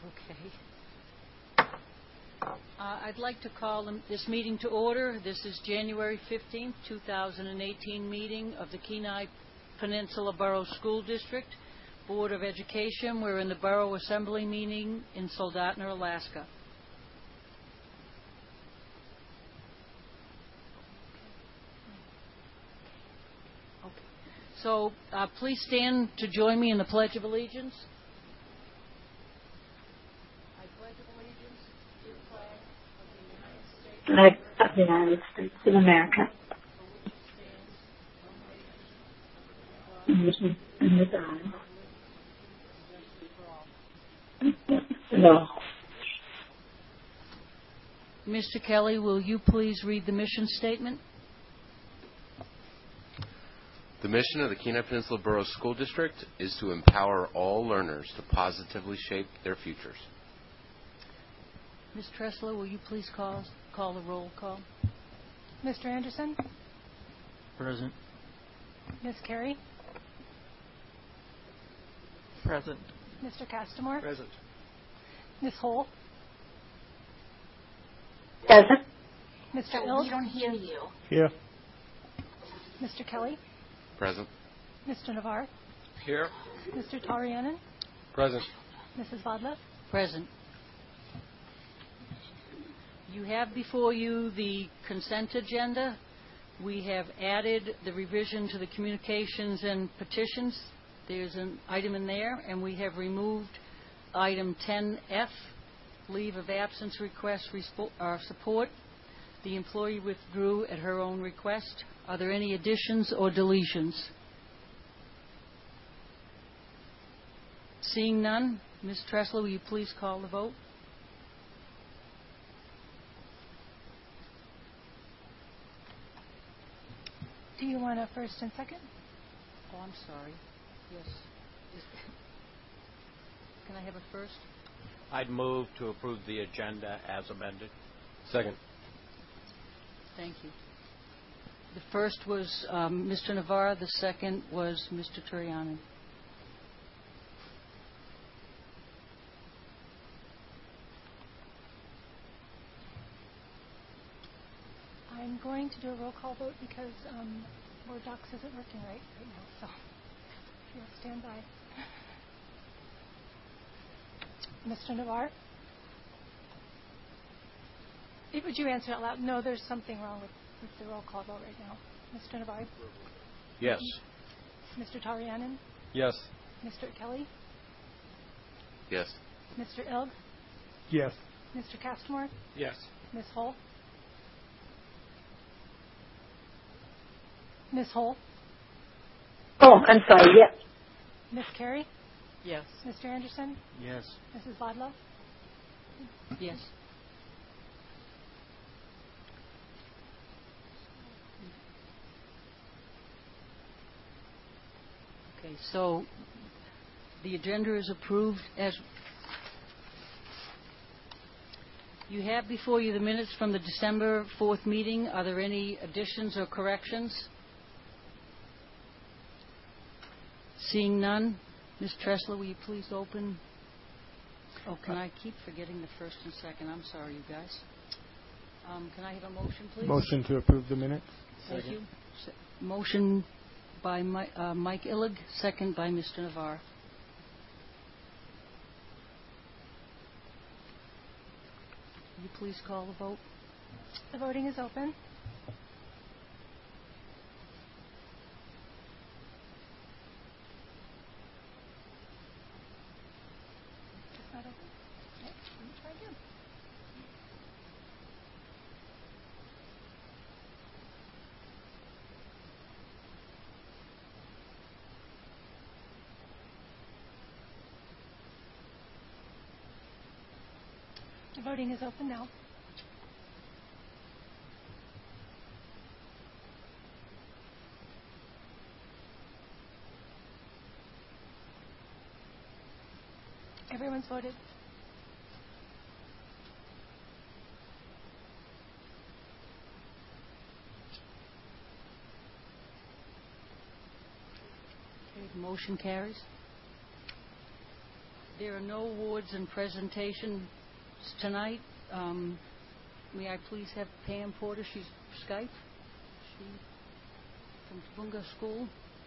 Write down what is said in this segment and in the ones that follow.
Okay. I'd like to call this meeting to order. This is January 15th, 2018 meeting of the Kenai Peninsula Borough School District Board of Education. We're in the Borough Assembly meeting in Soldotna, Alaska. Okay. So please stand to join me in the Pledge of Allegiance. Flag of the United States of America. And with God. No. Mr. Kelly, will you please read the mission statement? The mission of the Kenai Peninsula Borough School District is to empower all learners to positively shape their futures. Ms. Tressler, will you please call the roll call? Mr. Anderson? Present. Ms. Carey? Present. Mr. Castamore? Present. Ms. Hull? Present. Mr. Ilg? We don't hear you. Here. Mr. Kelly? Present. Mr. Navarre? Here. Mr. Tarianen? Present. Mrs. Vodlev? Present. You have before you the consent agenda. We have added the revision to the communications and petitions. There's an item in there, and we have removed item 10F, leave of absence request support. The employee withdrew at her own request. Are there any additions or deletions? Seeing none, Ms. Tressler, will you please call the vote? Do you want a first and second? Oh, I'm sorry. Yes. Can I have a first? I'd move to approve the agenda as amended. Second. Thank you. The first was Mr. Navarre. The second was Mr. Turianen. I'm going to do a roll call vote because Word Docs isn't working right now, so if you'll stand by. Mr. Navarre? Would you answer out loud? No, there's something wrong with the roll call vote right now. Mr. Navarre? Yes. Mr. Tarianen? Yes. Mr. Kelly? Yes. Mr. Ilg? Yes. Mr. Castamore? Yes. Ms. Hull? Ms. Hull? Oh, I'm sorry. Yes. Ms. Carey? Yes. Mr. Anderson? Yes. Mrs. Vodlev? Yes. Okay, so the agenda is approved as you have before you the minutes from the December 4th meeting. Are there any additions or corrections? Seeing none, Ms. Tressler, will you please open? Oh, can I keep forgetting the first and second? I'm sorry, you guys. Can I have a motion, please? Motion to approve the minutes. Thank you. Motion by Mike Illig, second by Mr. Navarre. Will you please call the vote? The voting is open. It's not open? Okay, let me try again. The voting is open now. Everyone's voted. Okay, the motion carries. There are no awards and presentations tonight. May I please have Pam Porter? She's Skype. She from Bunga School.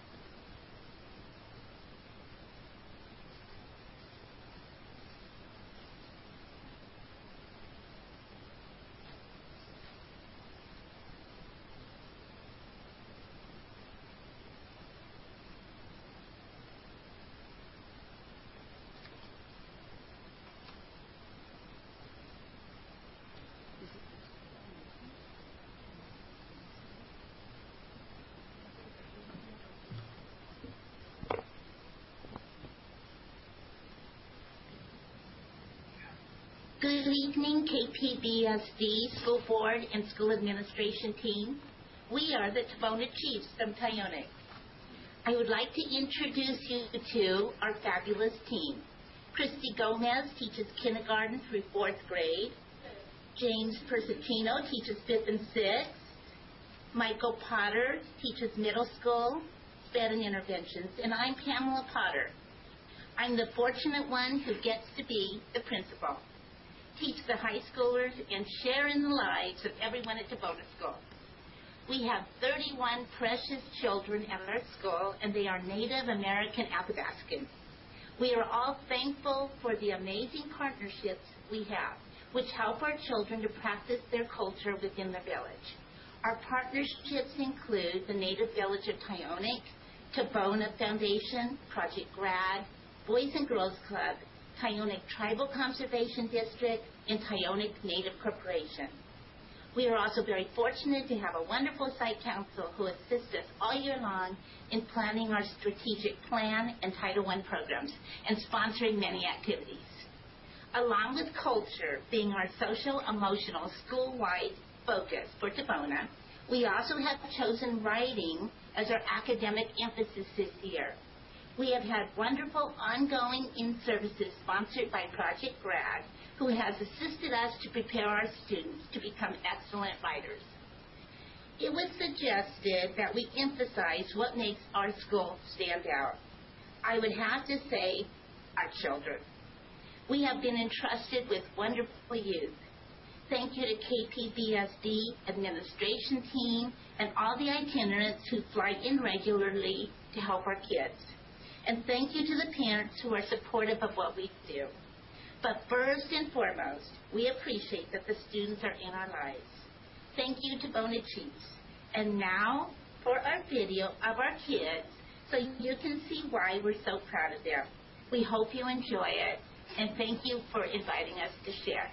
Good evening, KPBSD School Board and School Administration team. We are the Tabona Chiefs from Tyonek. I would like to introduce you to our fabulous team. Christy Gomez teaches kindergarten through 4th grade. James Persicino teaches 5th and 6th. Michael Potter teaches middle school, SPED and interventions. And I'm Pamela Potter. I'm the fortunate one who gets to be the principal, teach the high schoolers, and share in the lives of everyone at Tabona School. We have 31 precious children at our school, and they are Native American Athabascan. We are all thankful for the amazing partnerships we have, which help our children to practice their culture within the village. Our partnerships include the Native Village of Tyonek, Tabona Foundation, Project GRAD, Boys and Girls Club, Tyonek Tribal Conservation District, and Tyonek Native Corporation. We are also very fortunate to have a wonderful site council who assist us all year long in planning our strategic plan and Title I programs and sponsoring many activities. Along with culture being our social, emotional, school-wide focus for Tabona, we also have chosen writing as our academic emphasis this year. We have had wonderful ongoing in-services sponsored by Project GRAD, who has assisted us to prepare our students to become excellent writers. It was suggested that we emphasize what makes our school stand out. I would have to say, our children. We have been entrusted with wonderful youth. Thank you to KPBSD administration team and all the itinerants who fly in regularly to help our kids. And thank you to the parents who are supportive of what we do. But first and foremost, we appreciate that the students are in our lives. Thank you to Tabona Chiefs. And now for our video of our kids so you can see why we're so proud of them. We hope you enjoy it, and thank you for inviting us to share.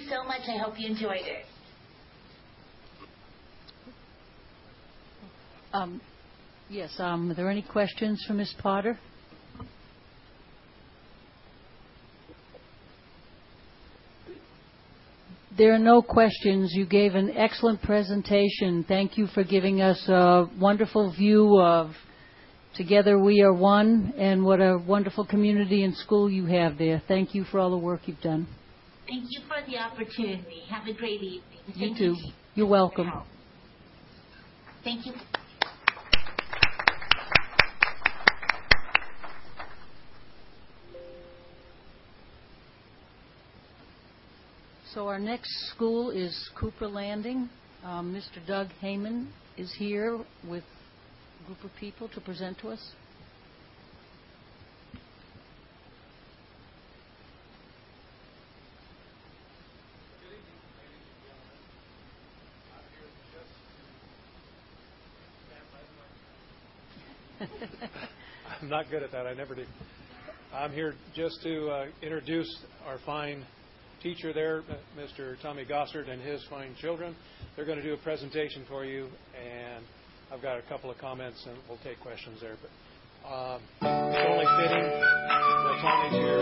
so much. I hope you enjoyed it. Yes, are there any questions for Ms. Potter? There are no questions. You gave an excellent presentation. Thank you for giving us a wonderful view of Together We Are One and what a wonderful community and school you have there. Thank you for all the work you've done. Thank you for the opportunity. Have a great evening. You too. You're welcome. Thank you. So our next school is Cooper Landing. Mr. Doug Heyman is here with a group of people to present to us. I'm not good at that. I never do. I'm here just to introduce our fine teacher there, Mr. Tommy Gossard, and his fine children. They're going to do a presentation for you, and I've got a couple of comments, and we'll take questions there. But it's only fitting that Tommy's here.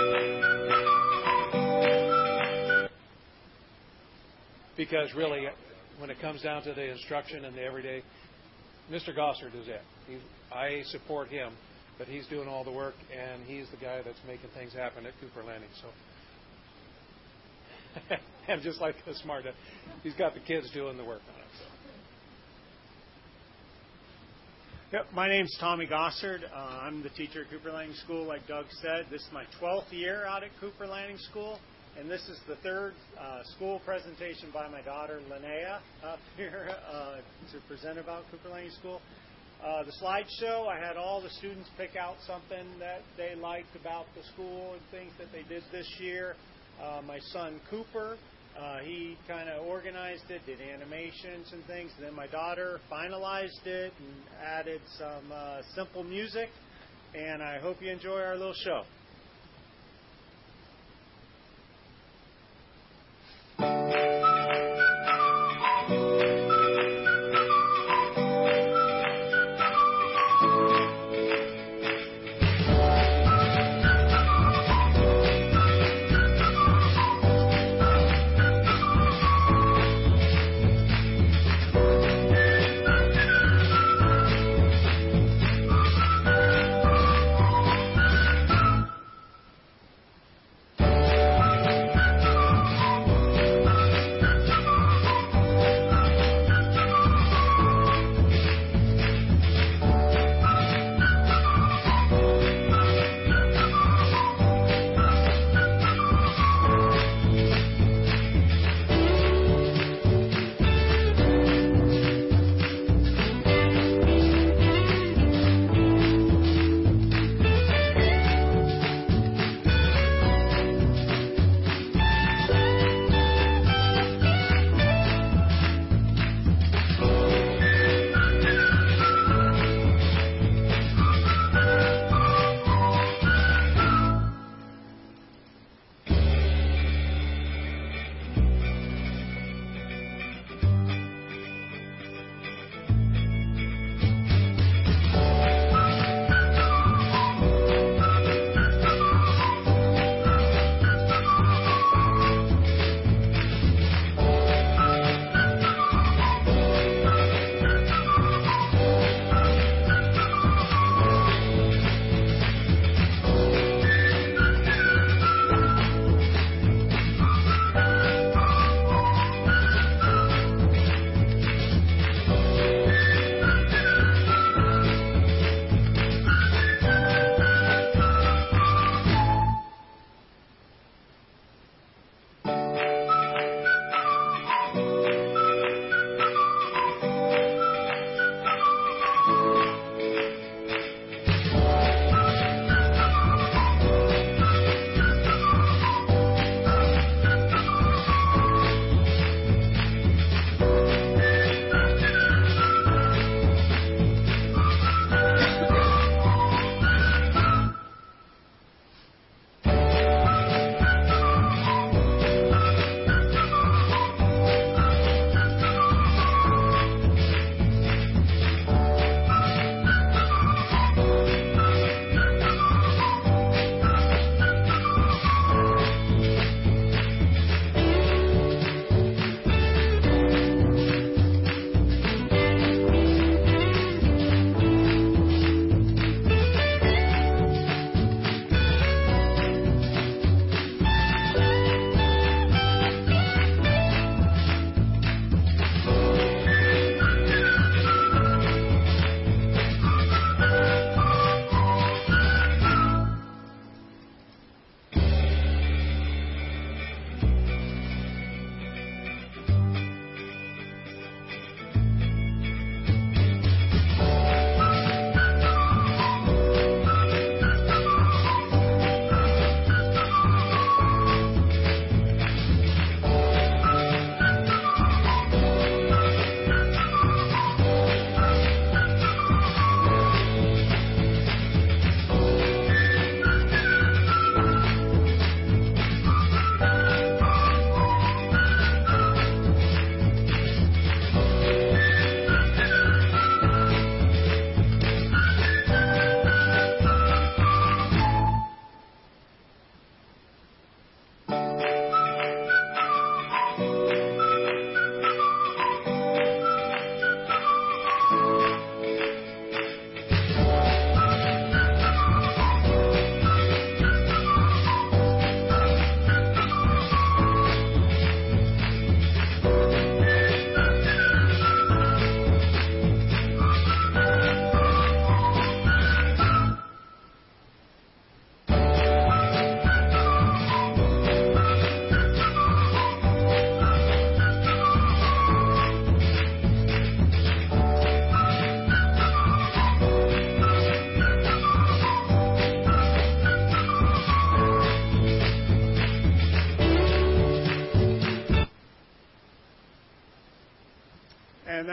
Because really, when it comes down to the instruction and the everyday, Mr. Gossard is it. I support him, but he's doing all the work, and he's the guy that's making things happen at Cooper Landing. So. And just like the smart, he's got the kids doing the work on it. So. Yep, my name's Tommy Gossard. I'm the teacher at Cooper Landing School, like Doug said. This is my 12th year out at Cooper Landing School, and this is the third school presentation by my daughter, Linnea, up here to present about Cooper Landing School. The slideshow, I had all the students pick out something that they liked about the school and things that they did this year. My son Cooper, he kind of organized it, did animations and things. And then my daughter finalized it and added some simple music. And I hope you enjoy our little show.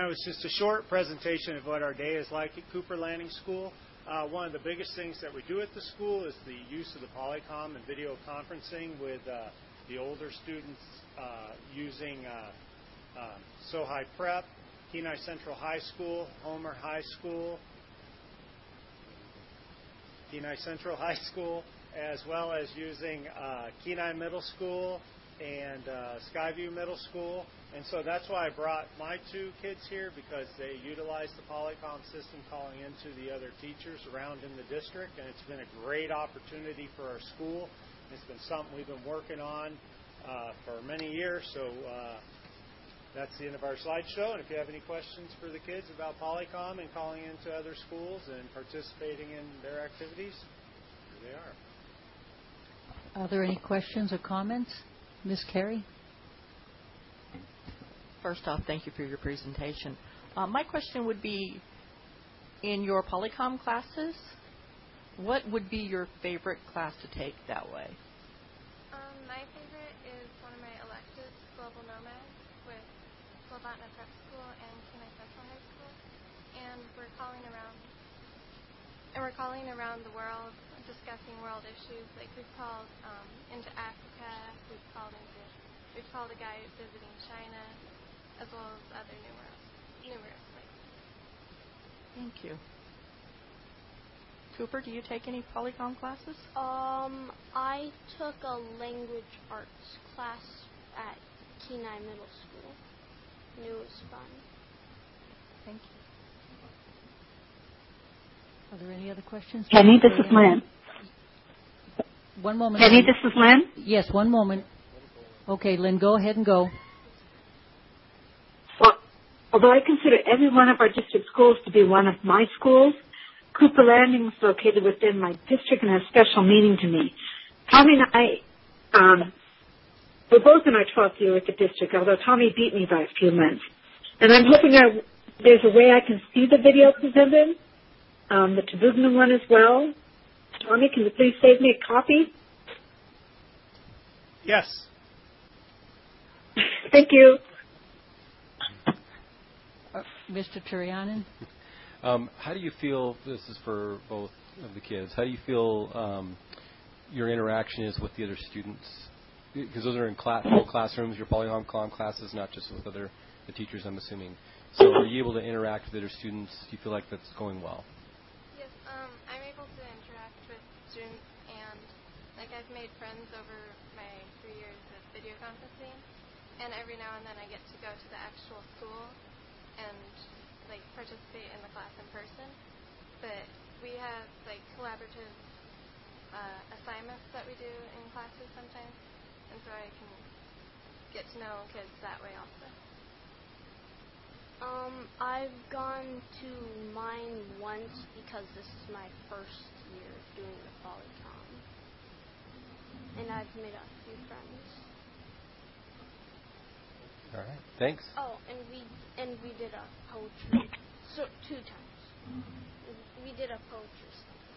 it's just a short presentation of what our day is like at Cooper Landing School. One of the biggest things that we do at the school is the use of the Polycom and video conferencing with the older students using Sohi Prep, Kenai Central High School, Homer High School, Kenai Central High School, as well as using Kenai Middle School and Skyview Middle School. And so that's why I brought my two kids here, because they utilize the Polycom system calling into the other teachers around in the district, and it's been a great opportunity for our school. It's been something we've been working on for many years. So that's the end of our slideshow. And if you have any questions for the kids about Polycom and calling into other schools and participating in their activities, here they are. Are there any questions or comments? Ms. Carey? First off, thank you for your presentation. My question would be, in your Polycom classes, what would be your favorite class to take that way? My favorite is one of my electives, Global Nomads, with Slovotna Prep School and Kenai Central High School. And we're calling around the world, discussing world issues. Like we've called into Africa, we've called a guy visiting China, as well as other numerous places. Thank you. Cooper, do you take any Polycom classes? I took a language arts class at Kenai Middle School, and it was fun. Thank you. Are there any other questions? Penny, this is Lynn. One moment. Penny, Lynn. this is Lynn. Yes, one moment. Okay, Lynn, go ahead and go. Well, although I consider every one of our district schools to be one of my schools, Cooper Landing is located within my district and has special meaning to me. Tommy and I, we're both in our 12th year with the district, although Tommy beat me by a few months. And I'm hoping there's a way I can see the video presented, the Tabugna one as well. Tommy, can you please save me a copy? Yes. Thank you. Mr. Turianen? How do you feel, this is for both of the kids, how do you feel your interaction is with the other students? Because those are in full classrooms, your Polycom classes, not just with the teachers, I'm assuming. So are you able to interact with other students? Do you feel like that's going well? Yes, I'm able to interact with students, and I've made friends over my 3 years of video conferencing, and every now and then I get to go to the actual school and participate in the class in person. But we have collaborative assignments that we do in classes sometimes, and so I can get to know kids that way also. I've gone to mine once because this is my first year doing the Polycom, and I've made a few friends. All right, thanks. Oh, and we did a poetry, 2 times. We did a poetry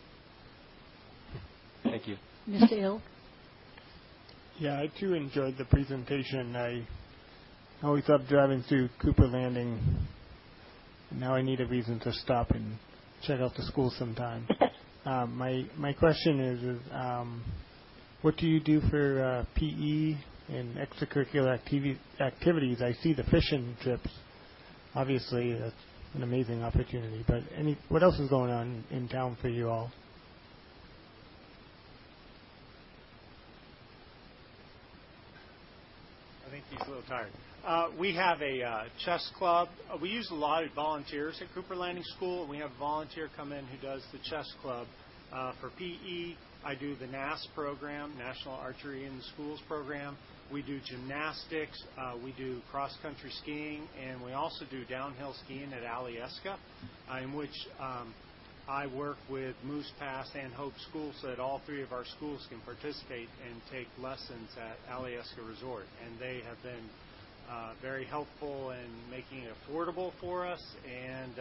study. Thank you. Mr. Ill? Yeah, I too enjoyed the presentation. I always love driving through Cooper Landing. Now I need a reason to stop and check out the school sometime. My question is what do you do for PE and extracurricular activities? I see the fishing trips. Obviously, that's an amazing opportunity. But what else is going on in town for you all? I think he's a little tired. We have a chess club. We use a lot of volunteers at Cooper Landing School. We have a volunteer come in who does the chess club. For PE, I do the NAS program, National Archery in the Schools program. We do gymnastics. We do cross-country skiing. And we also do downhill skiing at Alyeska, in which I work with Moose Pass and Hope School so that all 3 of our schools can participate and take lessons at Alyeska Resort. And they have been very helpful in making it affordable for us, and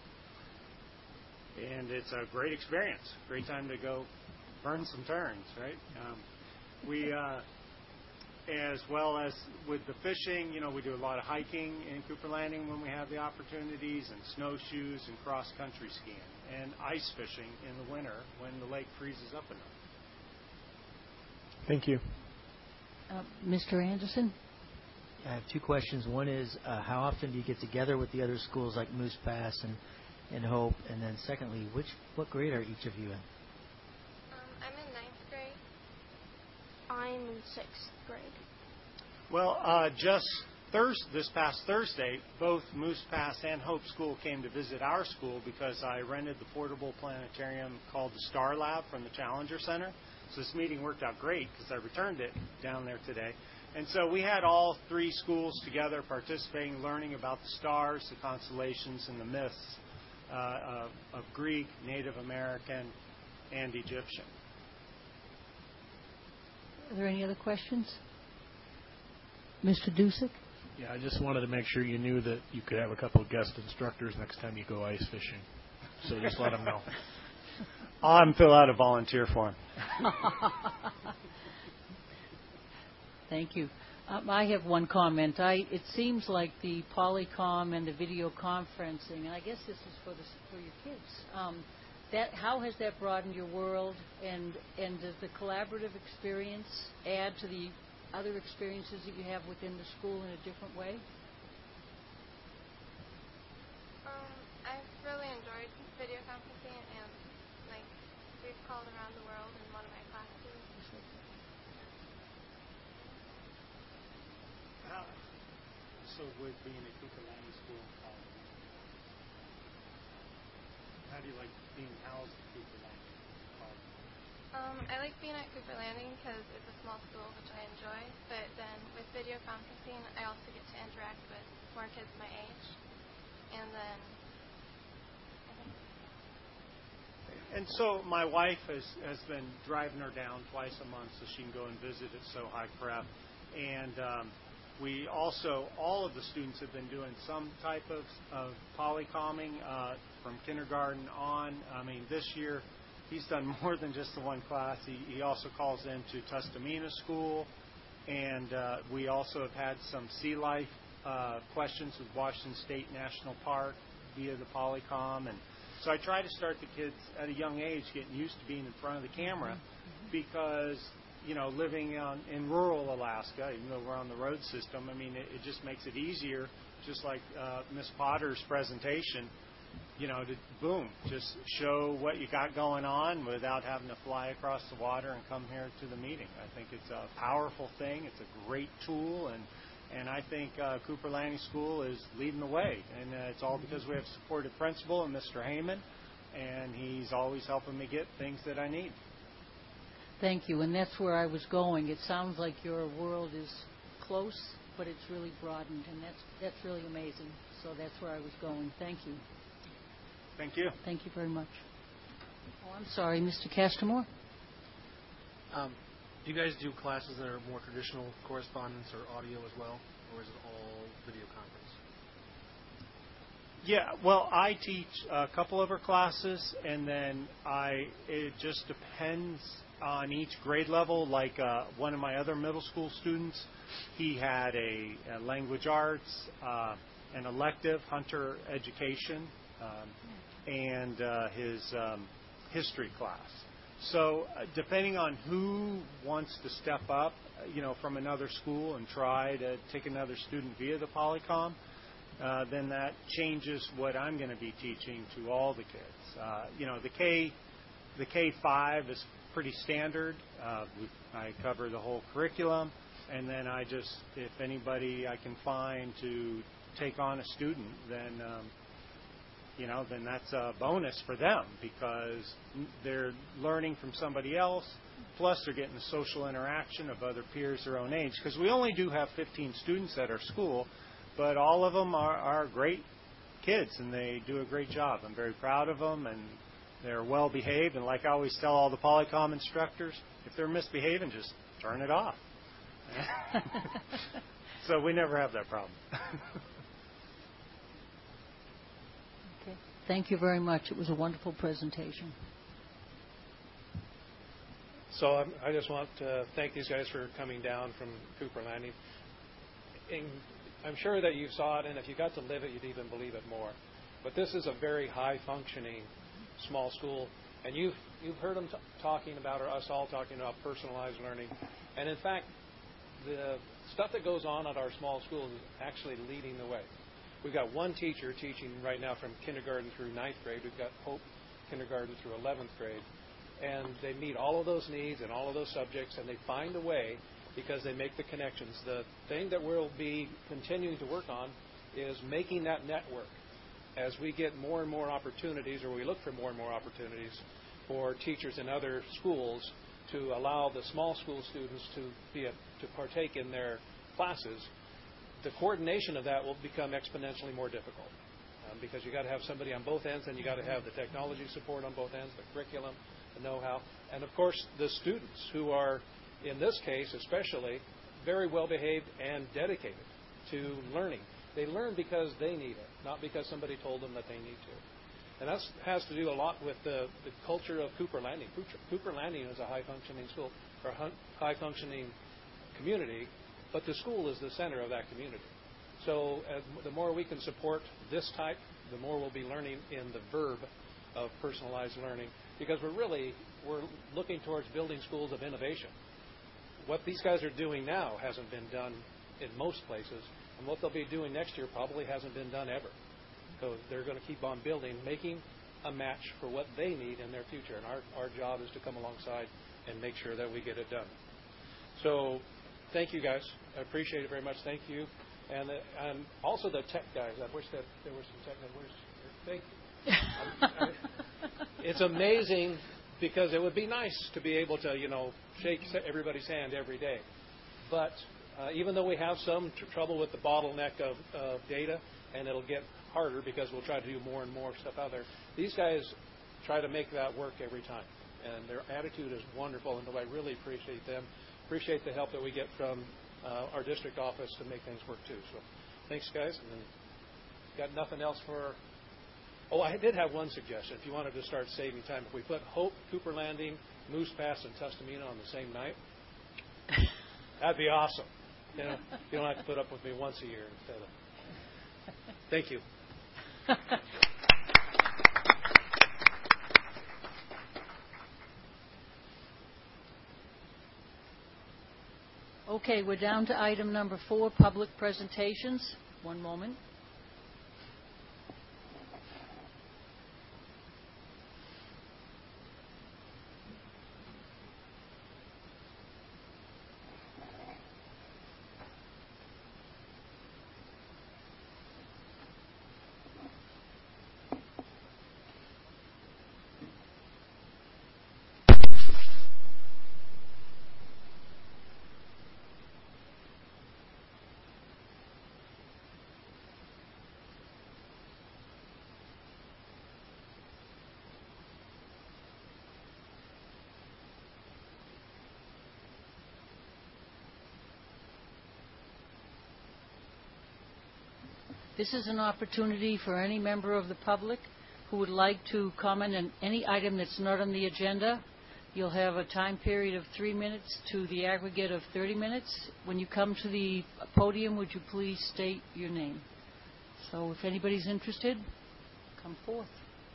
it's a great experience. Great time to go burn some turns, right? as well as with the fishing. We do a lot of hiking in Cooper Landing when we have the opportunities, and snowshoes and cross-country skiing, and ice fishing in the winter when the lake freezes up enough. Thank you. Mr. Anderson? I have two questions. One is, how often do you get together with the other schools like Moose Pass and Hope? And then secondly, what grade are each of you in? I'm in 9th grade. I'm in 6th grade. Well, just this past Thursday, both Moose Pass and Hope School came to visit our school because I rented the portable planetarium called the Star Lab from the Challenger Center. So this meeting worked out great because I returned it down there today. And so we had all three schools together participating, learning about the stars, the constellations, and the myths of Greek, Native American, and Egyptian. Are there any other questions? Mr. Dusick? Yeah, I just wanted to make sure you knew that you could have a couple of guest instructors next time you go ice fishing. So just let them know. I'm fill out a volunteer form. Thank you. I have one comment. It seems like the Polycom and the video conferencing, and I guess this is for your kids. How has that broadened your world, and does the collaborative experience add to the other experiences that you have within the school in a different way? I've really enjoyed video conferencing, and we've called around the world in one of my classes. So with being at Cooper Landing School in college, how do you like being housed at Cooper Landing College? I like being at Cooper Landing because it's a small school, which I enjoy. But then with video conferencing, I also get to interact with more kids my age. And then And so my wife has been driving her down twice a month so she can go and visit at Sohai Prep. And we also, all of the students have been doing some type of polycomming from kindergarten on. I mean, this year he's done more than just the one class. He also calls into Tustamina School. And we also have had some sea life questions with Washington State National Park via the Polycom. And so I try to start the kids at a young age getting used to being in front of the camera because, living in rural Alaska, even though we're on the road system, I mean, it just makes it easier, just like Miss Potter's presentation, to just show what you got going on without having to fly across the water and come here to the meeting. I think it's a powerful thing. It's a great tool, and I think Cooper Landing School is leading the way. And it's all because we have a supportive principal and Mr. Heyman, and he's always helping me get things that I need. Thank you, and that's where I was going. It sounds like your world is close, but it's really broadened, and that's really amazing. So that's where I was going. Thank you. Thank you. Thank you very much. Oh, I'm sorry, Mr. Castamore? Do you guys do classes that are more traditional correspondence or audio as well, or is it all video conference? Yeah, well, I teach a couple of our classes, and then it just depends on each grade level. Like one of my other middle school students, he had a language arts, an elective, hunter education, and his history class. So depending on who wants to step up, from another school and try to take another student via the Polycom, then that changes what I'm going to be teaching to all the kids. The K-5 is pretty standard. I cover the whole curriculum, and then if anybody I can find to take on a student, then then that's a bonus for them because they're learning from somebody else, plus they're getting the social interaction of other peers their own age. Because we only do have 15 students at our school, but all of them are great kids, and they do a great job. I'm very proud of them, and they're well behaved. And like I always tell all the Polycom instructors, if they're misbehaving, just turn it off. So we never have that problem. Thank you very much. It was a wonderful presentation. So I just want to thank these guys for coming down from Cooper Landing. And I'm sure that you saw it, and if you got to live it, you'd even believe it more. But this is a very high-functioning small school, and you've heard them talking about, or us all talking about, personalized learning. And in fact, the stuff that goes on at our small schools is actually leading the way. We've got one teacher teaching right now from kindergarten through 9th grade. We've got Hope kindergarten through 11th grade. And they meet all of those needs and all of those subjects, and they find a way because they make the connections. The thing that we'll be continuing to work on is making that network as we get more and more opportunities, or we look for more and more opportunities for teachers in other schools to allow the small school students to partake in their classes. The coordination of that will become exponentially more difficult because you got to have somebody on both ends, and you got to have the technology support on both ends, the curriculum, the know-how, and of course the students who are, in this case especially, very well behaved and dedicated to learning. They learn because they need it, not because somebody told them that they need to. And that has to do a lot with the culture of Cooper Landing. Cooper Landing is a high-functioning school, or high-functioning community, but the school is the center of that community. So the more we can support this type, the more we'll be learning in the verb of personalized learning, because we're looking towards building schools of innovation. What these guys are doing now hasn't been done in most places, and what they'll be doing next year probably hasn't been done ever. So they're going to keep on building, making a match for what they need in their future, and our job is to come alongside and make sure that we get it done. So thank you, guys. I appreciate it very much. Thank you. And also the tech guys. I wish that there were some tech guys. Thank you. It's amazing because it would be nice to be able to, shake everybody's hand every day. But even though we have some trouble with the bottleneck of data, and it'll get harder because we'll try to do more and more stuff out there, these guys try to make that work every time. And their attitude is wonderful, and I really appreciate them. Appreciate the help that we get from our district office to make things work too. So thanks, guys. And then got nothing else for... Oh, I did have one suggestion. If you wanted to start saving time, if we put Hope, Cooper Landing, Moose Pass, and Tustamina on the same night, that'd be awesome. You don't have to put up with me once a year instead of... Thank you. Okay, we're down to item number 4, public presentations. One moment. This is an opportunity for any member of the public who would like to comment on any item that's not on the agenda. You'll have a time period of 3 minutes to the aggregate of 30 minutes. When you come to the podium, would you please state your name? So if anybody's interested, come forth.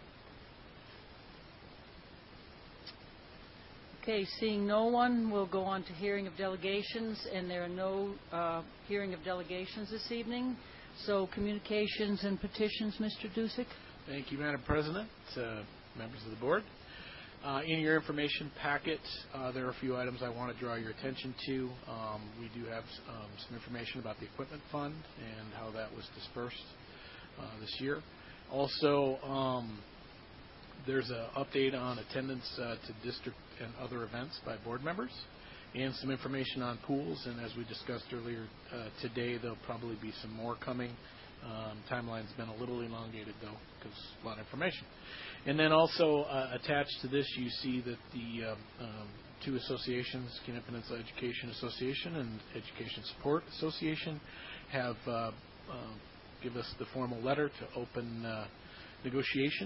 Okay, seeing no one, we'll go on to hearing of delegations, and there are no hearing of delegations this evening. So communications and petitions, Mr. Dusick. Thank you, Madam President, members of the board. In your information packet, there are a few items I want to draw your attention to. We do have some information about the equipment fund and how that was dispersed this year. Also, there's an update on attendance to district and other events by board members, and some information on pools. And as we discussed earlier today, there'll probably be some more coming. Timeline's been a little elongated, though, because a lot of information. And then also attached to this, you see that the two associations, Kenai Peninsula Education Association and Education Support Association, have give us the formal letter to open negotiations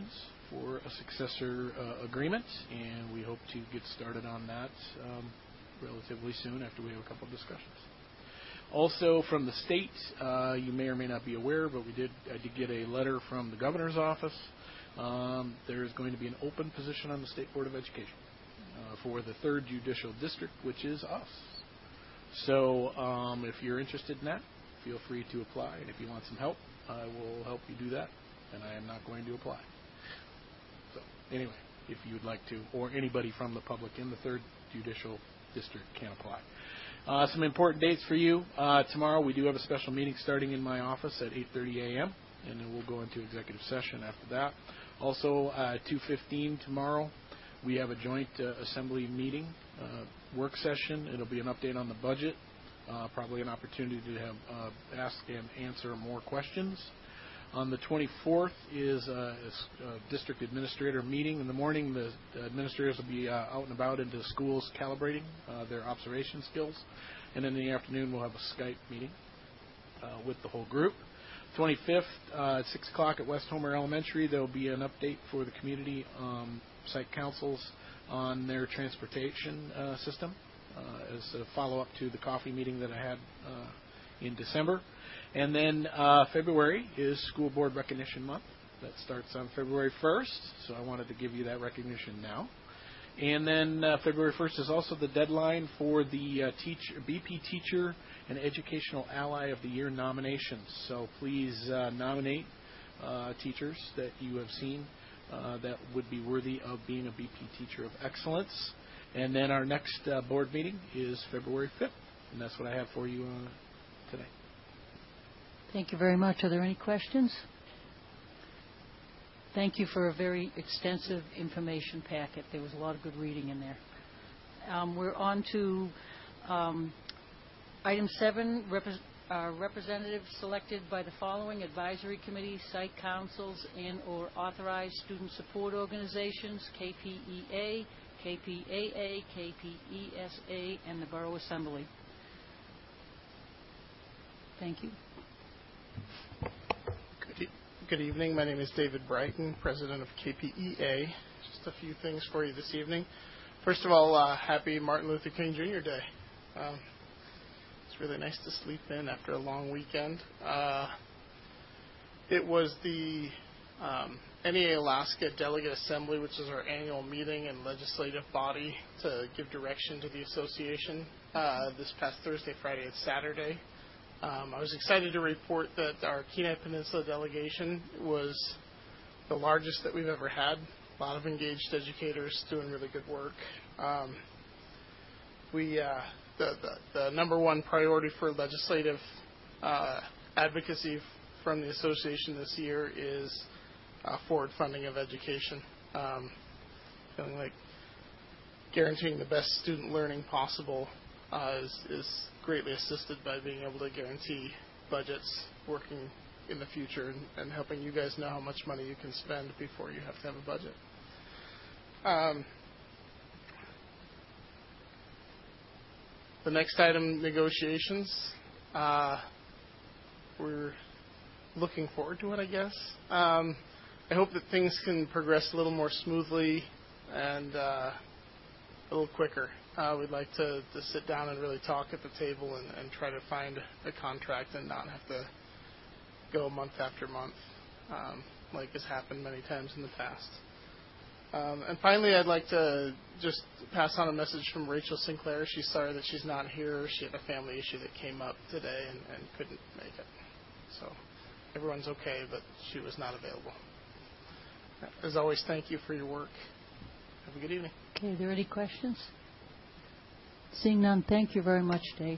for a successor agreement, and we hope to get started on that relatively soon after we have a couple of discussions. Also from the state, you may or may not be aware, but I did get a letter from the governor's office. There is going to be an open position on the State Board of Education for the 3rd Judicial District, which is us. So if you're interested in that, feel free to apply. And if you want some help, I will help you do that. And I am not going to apply. So anyway, if you would like to, or anybody from the public in the 3rd Judicial District can apply. Some important dates for you. Tomorrow we do have a special meeting starting in my office at 8:30 a.m. and then we'll go into executive session after that. Also, 2:15 tomorrow, we have a joint assembly meeting, work session. It'll be an update on the budget, probably an opportunity to have ask and answer more questions. On the 24th is a district administrator meeting. In the morning, the administrators will be out and about into schools calibrating their observation skills. And in the afternoon, we'll have a Skype meeting with the whole group. 25th, at 6 o'clock at West Homer Elementary, there will be an update for the community site councils on their transportation system as a follow-up to the coffee meeting that I had in December. And then February is School Board Recognition Month. That starts on February 1st, so I wanted to give you that recognition now. And then February 1st is also the deadline for the BP Teacher and Educational Ally of the Year nominations. So please nominate teachers that you have seen that would be worthy of being a BP Teacher of Excellence. And then our next board meeting is February 5th, and that's what I have for you today. Thank you very much. Are there any questions? Thank you for a very extensive information packet. There was a lot of good reading in there. We're on to item 7, representatives selected by the following advisory committees, site councils, and or authorized student support organizations, KPEA, KPAA, KPESA, and the Borough Assembly. Thank you. Good evening. My name is David Brighton, president of KPEA. Just a few things for you this evening. First of all, happy Martin Luther King Jr. Day. It's really nice to sleep in after a long weekend. It was the NEA Alaska Delegate Assembly, which is our annual meeting and legislative body to give direction to the association this past Thursday, Friday, and Saturday. I was excited to report that our Kenai Peninsula delegation was the largest that we've ever had. A lot of engaged educators doing really good work. The number one priority for legislative advocacy from the association this year is forward funding of education. Feeling like guaranteeing the best student learning possible is greatly assisted by being able to guarantee budgets working in the future and helping you guys know how much money you can spend before you have to have a budget. The next item, negotiations. We're looking forward to it, I guess. I hope that things can progress a little more smoothly and a little quicker. We'd like to sit down and really talk at the table and try to find a contract and not have to go month after month like has happened many times in the past. And finally, I'd like to just pass on a message from Rachel Sinclair. She's sorry that she's not here. She had a family issue that came up today and couldn't make it. So everyone's okay, but she was not available. As always, thank you for your work. Have a good evening. Okay, are there any questions? Seeing none, thank you very much, Dave.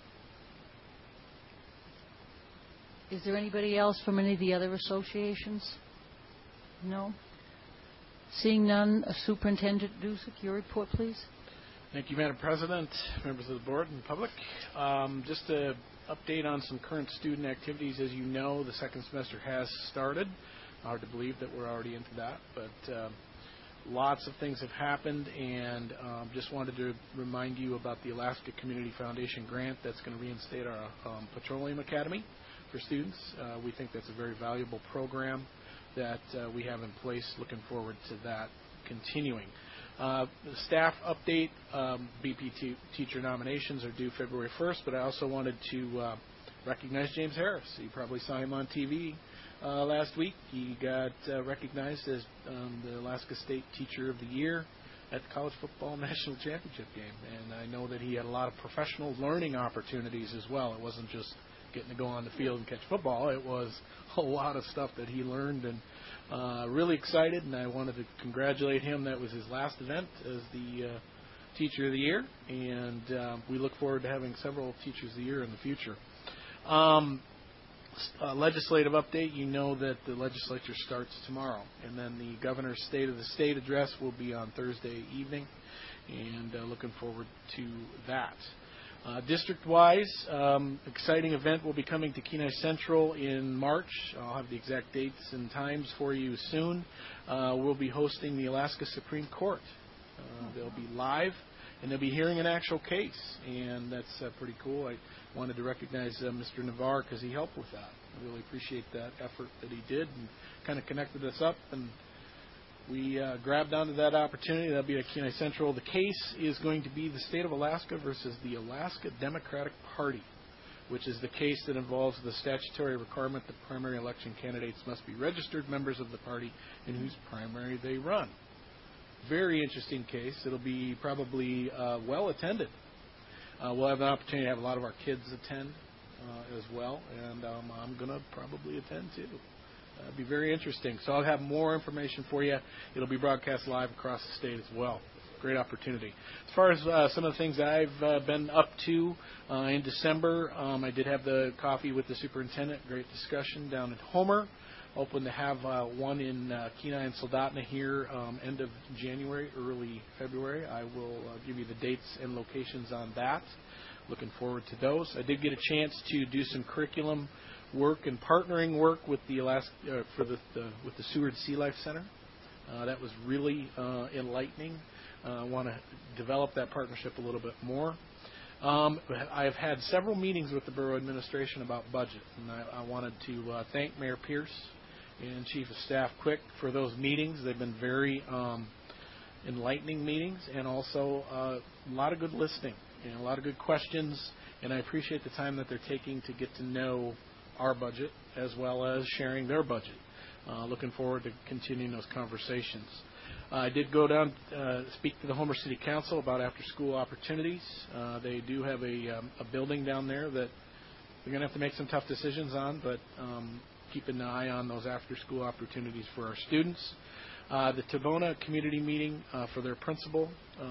Is there anybody else from any of the other associations? No? Seeing none, Superintendent Dusick, your report, please. Thank you, Madam President, members of the board and public. Just an update on some current student activities. As you know, the second semester has started. Hard to believe that we're already into that, but lots of things have happened, and just wanted to remind you about the Alaska Community Foundation grant that's going to reinstate our Petroleum Academy for students. We think that's a very valuable program. that we have in place. Looking forward to that continuing. The staff update, BP teacher nominations are due February 1st, but I also wanted to recognize James Harris. You probably saw him on TV last week. He got recognized as the Alaska State Teacher of the Year at the College Football National Championship game. And I know that he had a lot of professional learning opportunities as well. It wasn't just getting to go on the field and catch football. It was a lot of stuff that he learned, and really excited, and I wanted to congratulate him. That was his last event as the Teacher of the Year, and we look forward to having several Teachers of the Year in the future. Legislative update, you know that the legislature starts tomorrow, and then the Governor's State of the State address will be on Thursday evening, and looking forward to that. District-wise, exciting event will be coming to Kenai Central in March. I'll have the exact dates and times for you soon. We'll be hosting the Alaska Supreme Court. They'll be live, and they'll be hearing an actual case, and that's pretty cool. I wanted to recognize Mr. Navarre because he helped with that. I really appreciate that effort that he did and kind of connected us up, and we grabbed onto that opportunity. That'll be at Kenai Central. The case is going to be the state of Alaska versus the Alaska Democratic Party, which is the case that involves the statutory requirement that primary election candidates must be registered members of the party in whose primary they run. Very interesting case. It'll be probably well attended. We'll have an opportunity to have a lot of our kids attend as well, and I'm going to probably attend too. It'll be very interesting. So I'll have more information for you. It'll be broadcast live across the state as well. Great opportunity. As far as some of the things I've been up to in December, I did have the coffee with the superintendent. Great discussion down at Homer. Hoping to have one in Kenai and Soldotna here end of January, early February. I will give you the dates and locations on that. Looking forward to those. I did get a chance to do some curriculum work and partnering work with the with the Seward Sea Life Center. That was really enlightening. I want to develop that partnership a little bit more. I've had several meetings with the borough administration about budget, and I wanted to thank Mayor Pierce and Chief of Staff Quick for those meetings. They've been very enlightening meetings, and also a lot of good listening and a lot of good questions, and I appreciate the time that they're taking to get to know our budget as well as sharing their budget. Looking forward to continuing those conversations. I did go down speak to the Homer City Council about after-school opportunities. They do have a building down there that they're going to have to make some tough decisions on, but keeping an eye on those after-school opportunities for our students. The Tavona community meeting for their principal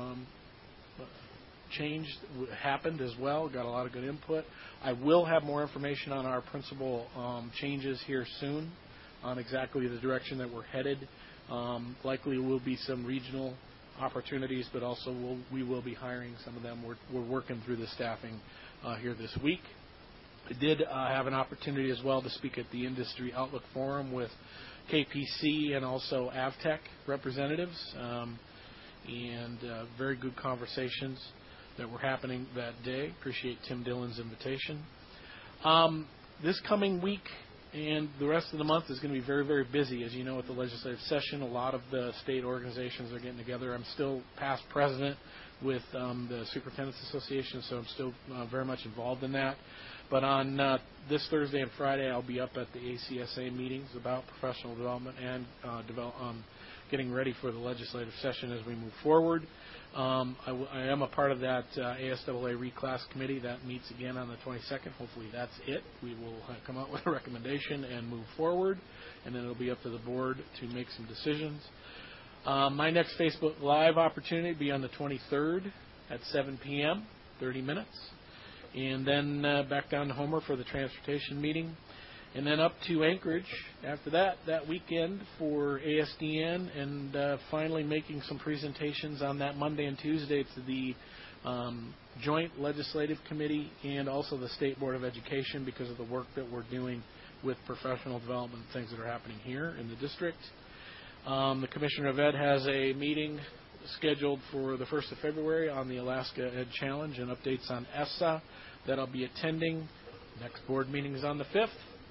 happened as well. Got a lot of good input. I will have more information on our principal changes here soon on exactly the direction that we're headed. Likely will be some regional opportunities, but also we will be hiring some of them. We're working through the staffing here this week. I did have an opportunity as well to speak at the Industry Outlook Forum with KPC and also AvTech representatives, and very good conversations that were happening that day. Appreciate Tim Dillon's invitation. This coming week and the rest of the month is going to be very, very busy. As you know, with the legislative session, a lot of the state organizations are getting together. I'm still past president with the Superintendent's Association, so I'm still very much involved in that. But on this Thursday and Friday, I'll be up at the ACSA meetings about professional development and getting ready for the legislative session as we move forward. I am a part of that ASAA reclass committee that meets again on the 22nd. Hopefully that's it. We will come out with a recommendation and move forward, and then it'll be up to the board to make some decisions. My next Facebook Live opportunity will be on the 23rd at 7 p.m., 30 minutes. And then back down to Homer for the transportation meeting. And then up to Anchorage after that weekend for ASDN, and finally making some presentations on that Monday and Tuesday to the Joint Legislative Committee and also the State Board of Education because of the work that we're doing with professional development and things that are happening here in the district. The Commissioner of Ed has a meeting scheduled for the 1st of February on the Alaska Ed Challenge and updates on ESSA that I'll be attending. Next board meeting is on the 5th.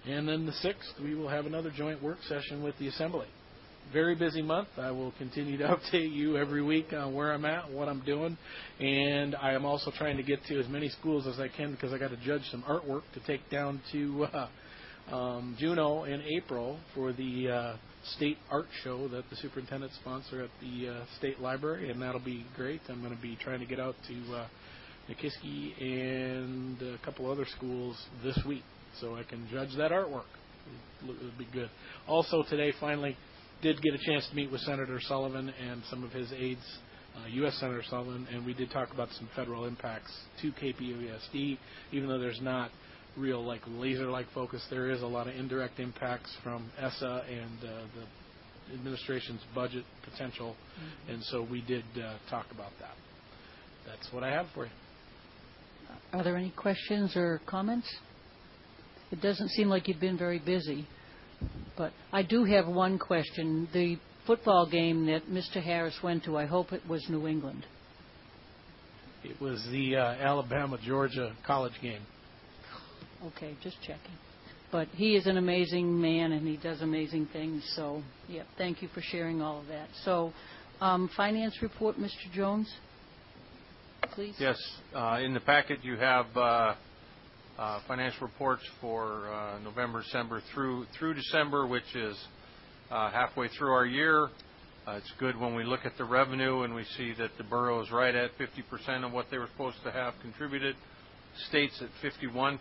And then the 6th, we will have another joint work session with the Assembly. Very busy month. I will continue to update you every week on where I'm at, what I'm doing, and I am also trying to get to as many schools as I can because I got to judge some artwork to take down to Juneau in April for the state art show that the superintendent sponsor at the state library, and that'll be great. I'm going to be trying to get out to Nikiski and a couple other schools this week so I can judge that artwork. It'll be good. Also today, finally, did get a chance to meet with Senator Sullivan and some of his aides, U.S. Senator Sullivan, and we did talk about some federal impacts to KPUSD. Even though there's not real laser-like focus, there is a lot of indirect impacts from ESSA and the administration's budget potential, and so we did talk about that. That's what I have for you. Are there any questions or comments? It doesn't seem like you've been very busy. But I do have one question. The football game that Mr. Harris went to, I hope it was New England. It was the Alabama-Georgia college game. Okay, just checking. But he is an amazing man, and he does amazing things. So, yeah, thank you for sharing all of that. So, finance report, Mr. Jones, please. Yes. In the packet you have financial reports for November, December through December, which is halfway through our year. It's good when we look at the revenue and we see that the borough is right at 50% of what they were supposed to have contributed. States at 51%.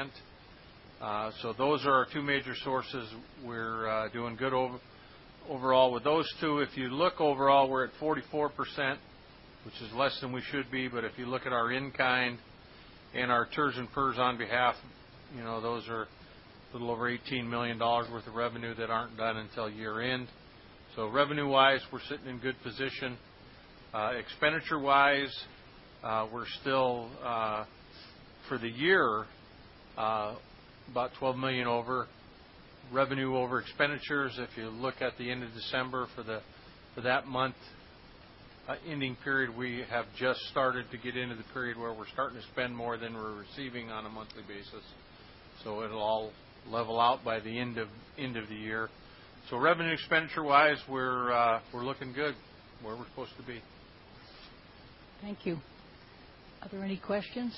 So those are our two major sources. We're doing good overall with those two. If you look overall, we're at 44%, which is less than we should be. But if you look at our in-kind and our TERS and PERS on behalf, those are a little over $18 million worth of revenue that aren't done until year end. So revenue-wise, we're sitting in good position. Expenditure-wise, we're still, for the year, about $12 million over. Revenue over expenditures, if you look at the end of December for that month, ending period, we have just started to get into the period where we're starting to spend more than we're receiving on a monthly basis. So it'll all level out by the end of the year. So revenue expenditure wise, we're looking good where we're supposed to be. Thank you. Are there any questions?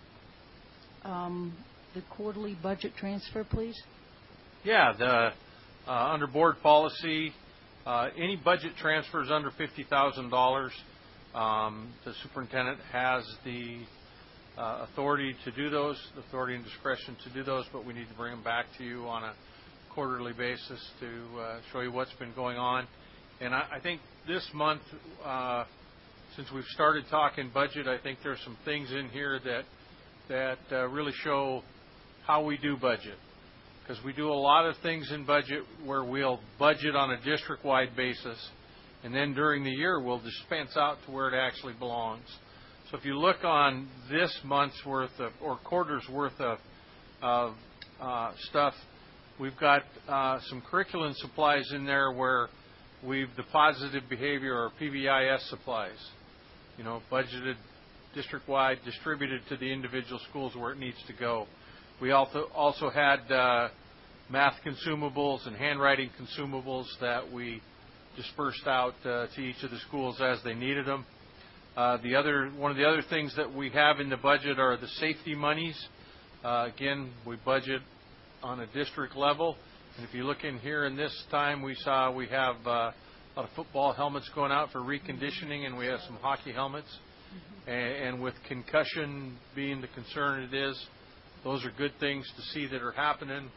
The quarterly budget transfer, please. Yeah, the under board policy. Any budget transfers under $50,000, the superintendent has the authority to do those, authority and discretion to do those, but we need to bring them back to you on a quarterly basis to show you what's been going on. And I think this month, since we've started talking budget, I think there's some things in here that really show how we do budget. Because we do a lot of things in budget where we'll budget on a district-wide basis, and then during the year we'll dispense out to where it actually belongs. So if you look on this month's worth of, or quarter's worth of stuff, we've got some curriculum supplies in there where we've deposited behavior or PBIS supplies, budgeted district-wide, distributed to the individual schools where it needs to go. We also had math consumables and handwriting consumables that we dispersed out to each of the schools as they needed them. One of the other things that we have in the budget are the safety monies. Again, we budget on a district level. And if you look in here in this time, we have a lot of football helmets going out for reconditioning, and we have some hockey helmets. And with concussion being the concern it is, those are good things to see that are happening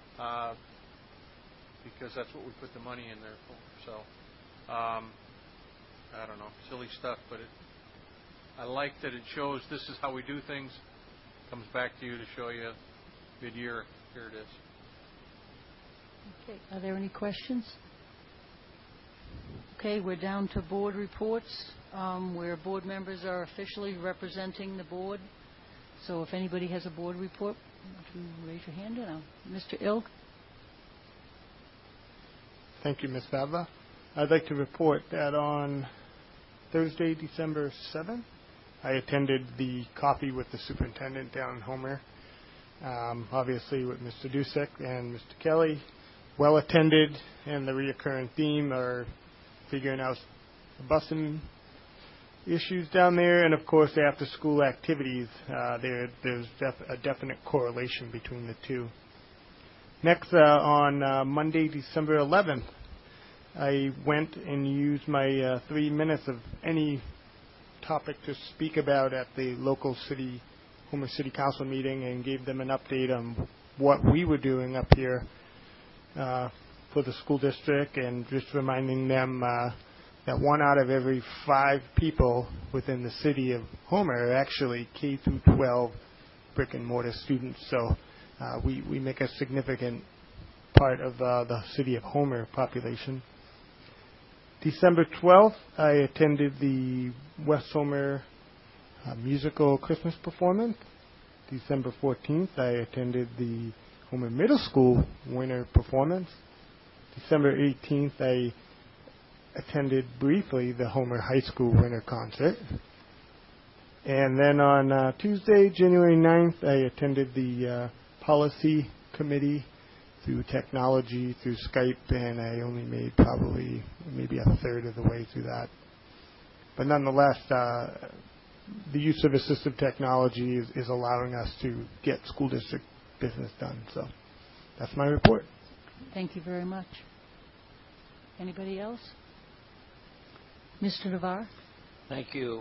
because that's what we put the money in there for. So, I don't know, silly stuff, but I like that it shows this is how we do things. Comes back to you to show you mid-year. Here it is. Okay. Are there any questions? Okay, we're down to board reports where board members are officially representing the board. So if anybody has a board report, would you raise your hand? Mr. Ilg? Thank you, Ms. Bava. I'd like to report that on Thursday, December 7th, I attended the coffee with the superintendent down in Homer. Obviously with Mr. Dusek and Mr. Kelly, well attended, and the reoccurring theme are figuring out the busing issues down there, and of course the after-school activities. There's a definite correlation between the two. Next, on Monday, December 11th, I went and used my 3 minutes of any topic to speak about at the local Homer City Council meeting and gave them an update on what we were doing up here for the school district, and just reminding them that 1 out of every 5 people within the city of Homer are actually K through 12 brick and mortar students. So we make a significant part of the city of Homer population. December 12th, I attended the West Homer musical Christmas performance. December 14th, I attended the Homer Middle School winter performance. December 18th, I attended briefly the Homer High School winter concert. And then on Tuesday, January 9th, I attended the policy committee through technology, through Skype, and I only made probably maybe a third of the way through that. But nonetheless, the use of assistive technology is allowing us to get school district business done. So that's my report. Thank you very much. Anybody else? Mr. Navarre? Thank you.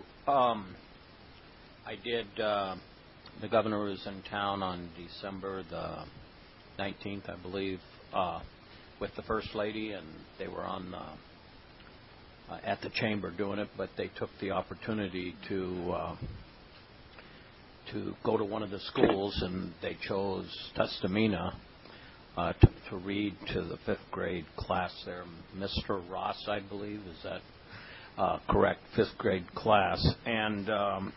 The governor was in town on December the 19th, I believe, with the First Lady, and they were on at the chamber doing it, but they took the opportunity to go to one of the schools, and they chose Tustamina to read to the 5th grade class there. Mr. Ross, I believe, is that correct? 5th grade class, and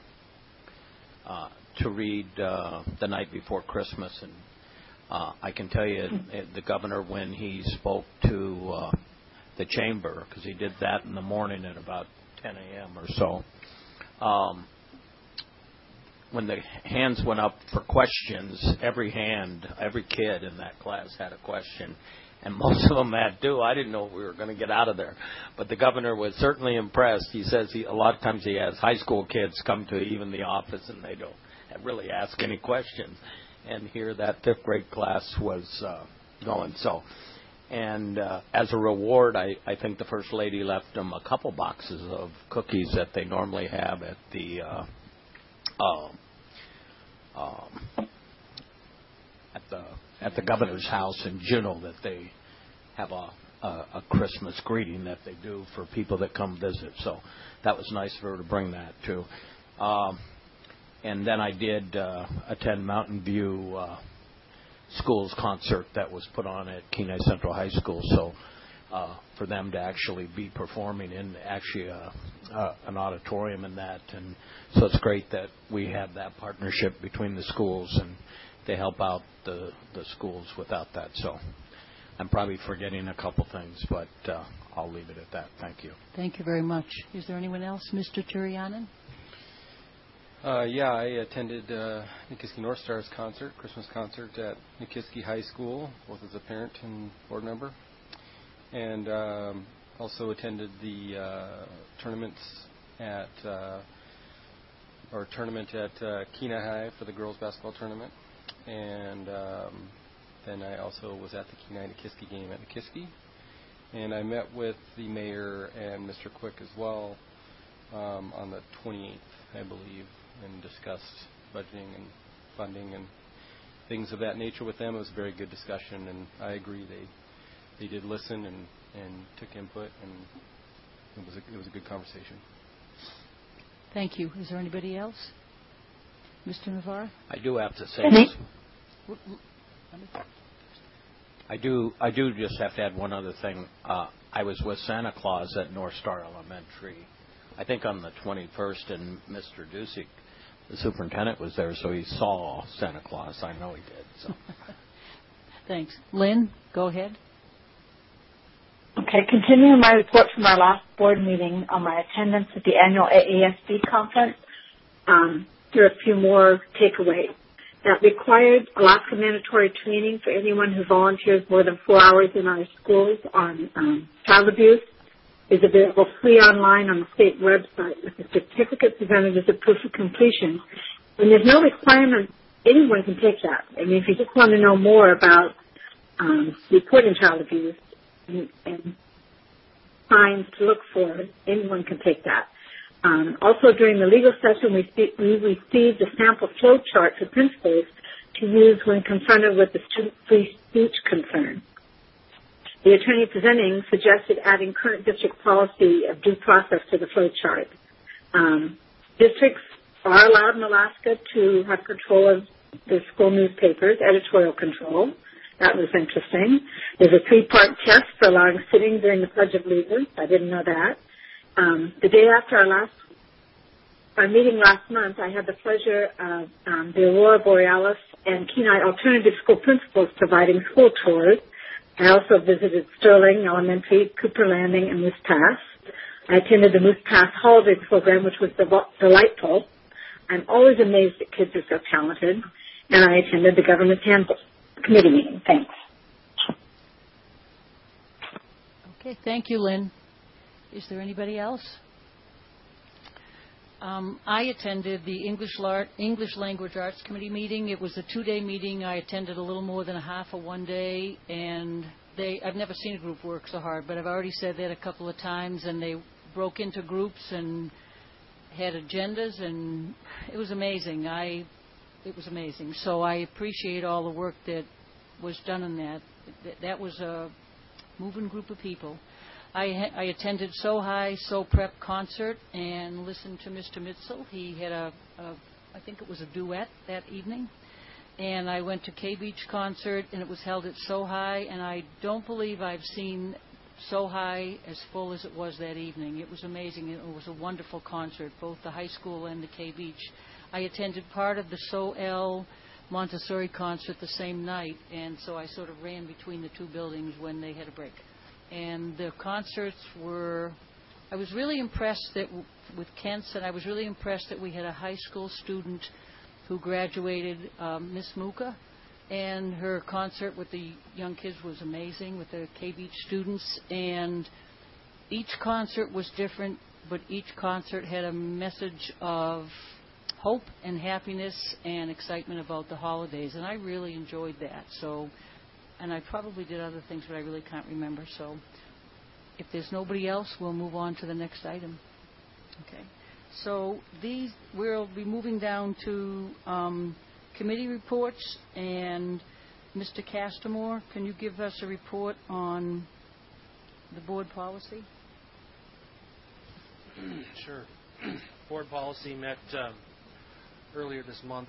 to read the night before Christmas. And I can tell you, the governor, when he spoke to the chamber, because he did that in the morning at about 10 a.m. or so, when the hands went up for questions, every kid in that class had a question, and most of them had two. I didn't know we were going to get out of there, but the governor was certainly impressed. He says a lot of times he has high school kids come to even the office, and they don't really ask any questions. And here that 5th grade class was going. So, and as a reward, I think the First Lady left them a couple boxes of cookies that they normally have at the at the governor's house in Juneau, that they have a Christmas greeting that they do for people that come visit. So that was nice for her to bring that too. And then I did attend Mountain View School's concert that was put on at Kenai Central High School. So for them to actually be performing in actually an auditorium and that. And so it's great that we have that partnership between the schools, and they help out the schools without that. So I'm probably forgetting a couple things, but I'll leave it at that. Thank you. Thank you very much. Is there anyone else? Mr. Turianen? Yeah, I attended Nikiski North Stars concert, Christmas concert at Nikiski High School, both as a parent and board member. And also attended the tournament at Kenai High for the girls basketball tournament. And then I also was at the Kenai Nikiski game at Nikiski. And I met with the mayor and Mr. Quick as well on the 28th, I believe, and discussed budgeting and funding and things of that nature with them. It was a very good discussion, and I agree they did listen and took input, and it was a good conversation. Thank you. Is there anybody else? Mr. Navarre? I do have to say this. I do just have to add one other thing. I was with Santa Claus at North Star Elementary, I think on the 21st, and Mr. Dusek, the superintendent, was there, so he saw Santa Claus. I know he did. So. Thanks. Lynn, go ahead. Okay, continuing my report from our last board meeting on my attendance at the annual AASD conference, here are a few more takeaways. that required Alaska mandatory training for anyone who volunteers more than 4 hours in our schools on child abuse is available free online on the state website with a certificate presented as a proof of completion. And there's no requirement. Anyone can take that. I mean, if you just want to know more about reporting child abuse and signs to look for, anyone can take that. Also, during the legal session, we received a sample flow chart for principals to use when confronted with the student free speech concern. The attorney presenting suggested adding current district policy of due process to the flow chart. Districts are allowed in Alaska to have control of the school newspapers, editorial control. That was interesting. There's a 3-part test for allowing sitting during the Pledge of Allegiance. I didn't know that. The day after our meeting last month, I had the pleasure of the Aurora Borealis and Kenai Alternative School principals providing school tours. I also visited Sterling Elementary, Cooper Landing, and Moose Pass. I attended the Moose Pass holiday program, which was delightful. I'm always amazed that kids are so talented. And I attended the government handbook committee meeting. Thanks. Okay, thank you, Lynn. Is there anybody else? I attended the English Language Arts Committee meeting. It was a 2-day meeting. I attended a little more than a half of one day, and I've never seen a group work so hard, but I've already said that a couple of times, and they broke into groups and had agendas, and it was amazing. It was amazing. So I appreciate all the work that was done in that. That was a moving group of people. I attended So High, So Prep concert and listened to Mr. Mitzel. He had I think it was a duet that evening. And I went to K-Beach concert, and it was held at So High, and I don't believe I've seen So High as full as it was that evening. It was amazing. It was a wonderful concert, both the high school and the K-Beach. I attended part of the So-El Montessori concert the same night, and so I sort of ran between the two buildings when they had a break. And the concerts were, I was really impressed that with Kent's, and I was really impressed that we had a high school student who graduated, Miss Muka, and her concert with the young kids was amazing with the K-Beach students. And each concert was different, but each concert had a message of hope and happiness and excitement about the holidays, and I really enjoyed that. So, and I probably did other things, but I really can't remember. So if there's nobody else, we'll move on to the next item. Okay. So we'll be moving down to committee reports. And Mr. Castamore, can you give us a report on the board policy? Sure. Board policy met earlier this month,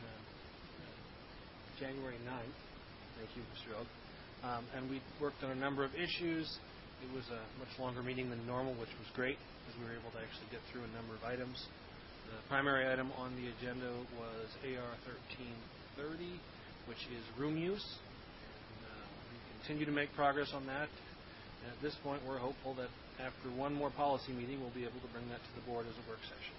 January 9th. Thank you, Mr. Oak. And we worked on a number of issues. It was a much longer meeting than normal, which was great, because we were able to actually get through a number of items. The primary item on the agenda was AR 1330, which is room use. We continue to make progress on that. And at this point, we're hopeful that after one more policy meeting, we'll be able to bring that to the board as a work session.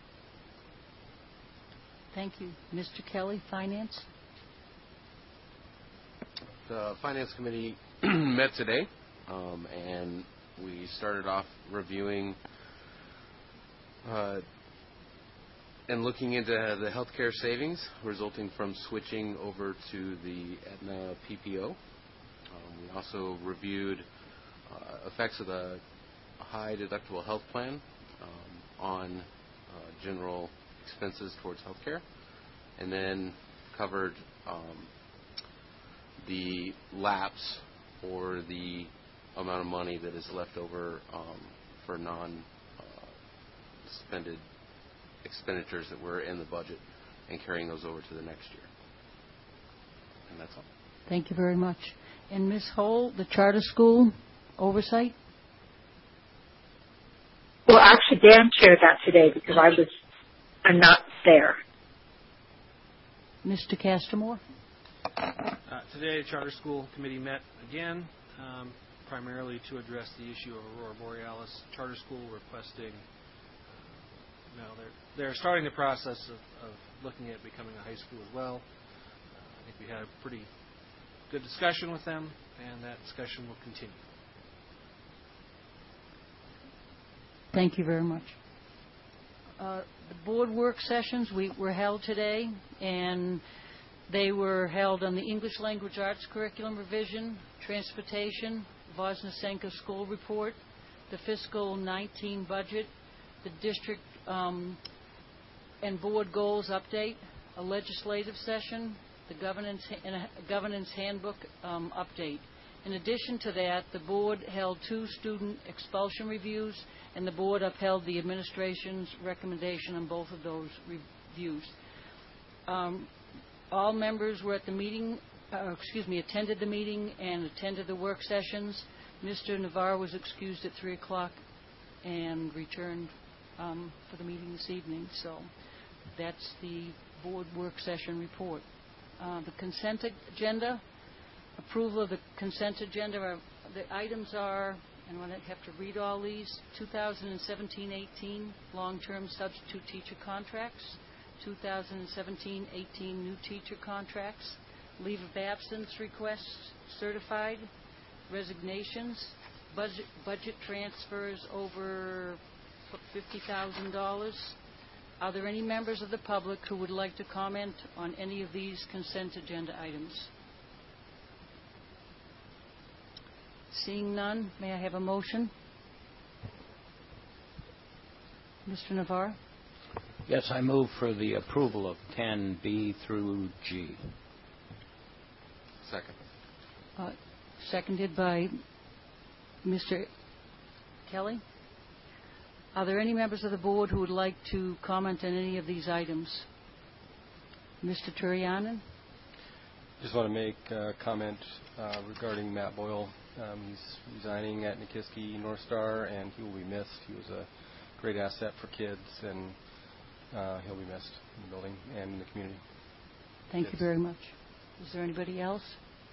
Thank you. Mr. Kelly, Finance. The Finance Committee met today, and we started off reviewing and looking into the healthcare savings resulting from switching over to the Aetna PPO. We also reviewed effects of the high deductible health plan on general expenses towards healthcare, and then covered the lapse or the amount of money that is left over for non-spended expenditures that were in the budget and carrying those over to the next year. And that's all. Thank you very much. And Ms. Hull, the charter school oversight? Well, actually, Dan chaired that today because I'm not there. Mr. Castamore? Today, the Charter School Committee met again, primarily to address the issue of Aurora Borealis Charter School requesting. They're starting the process of looking at becoming a high school as well. We had a pretty good discussion with them, and that discussion will continue. Thank you very much. The board work sessions were held today, and they were held on the English Language Arts curriculum revision, transportation, Voznesenko school report, the fiscal 19 budget, the district and board goals update, a legislative session, the governance handbook update. In addition to that, the board held 2 student expulsion reviews, and the board upheld the administration's recommendation on both of those reviews. All members were at the meeting, attended the meeting and attended the work sessions. Mr. Navarre was excused at 3 o'clock and returned for the meeting this evening. So that's the board work session report. The consent agenda, approval of the consent agenda. The items are, and I have to read all these, 2017-18 long-term substitute teacher contracts, 2017-18 new teacher contracts, leave of absence requests certified, resignations, budget transfers over $50,000. Are there any members of the public who would like to comment on any of these consent agenda items? Seeing none, may I have a motion? Mr. Navarre? Yes, I move for the approval of 10B through G. Second. Seconded by Mr. Kelly. Are there any members of the board who would like to comment on any of these items? Mr. Turianen? Just want to make a comment regarding Matt Boyle. He's resigning at Nikiski North Star, and he will be missed. He was a great asset for kids, and he'll be missed in the building and in the community. Thank you very much. Is there anybody else?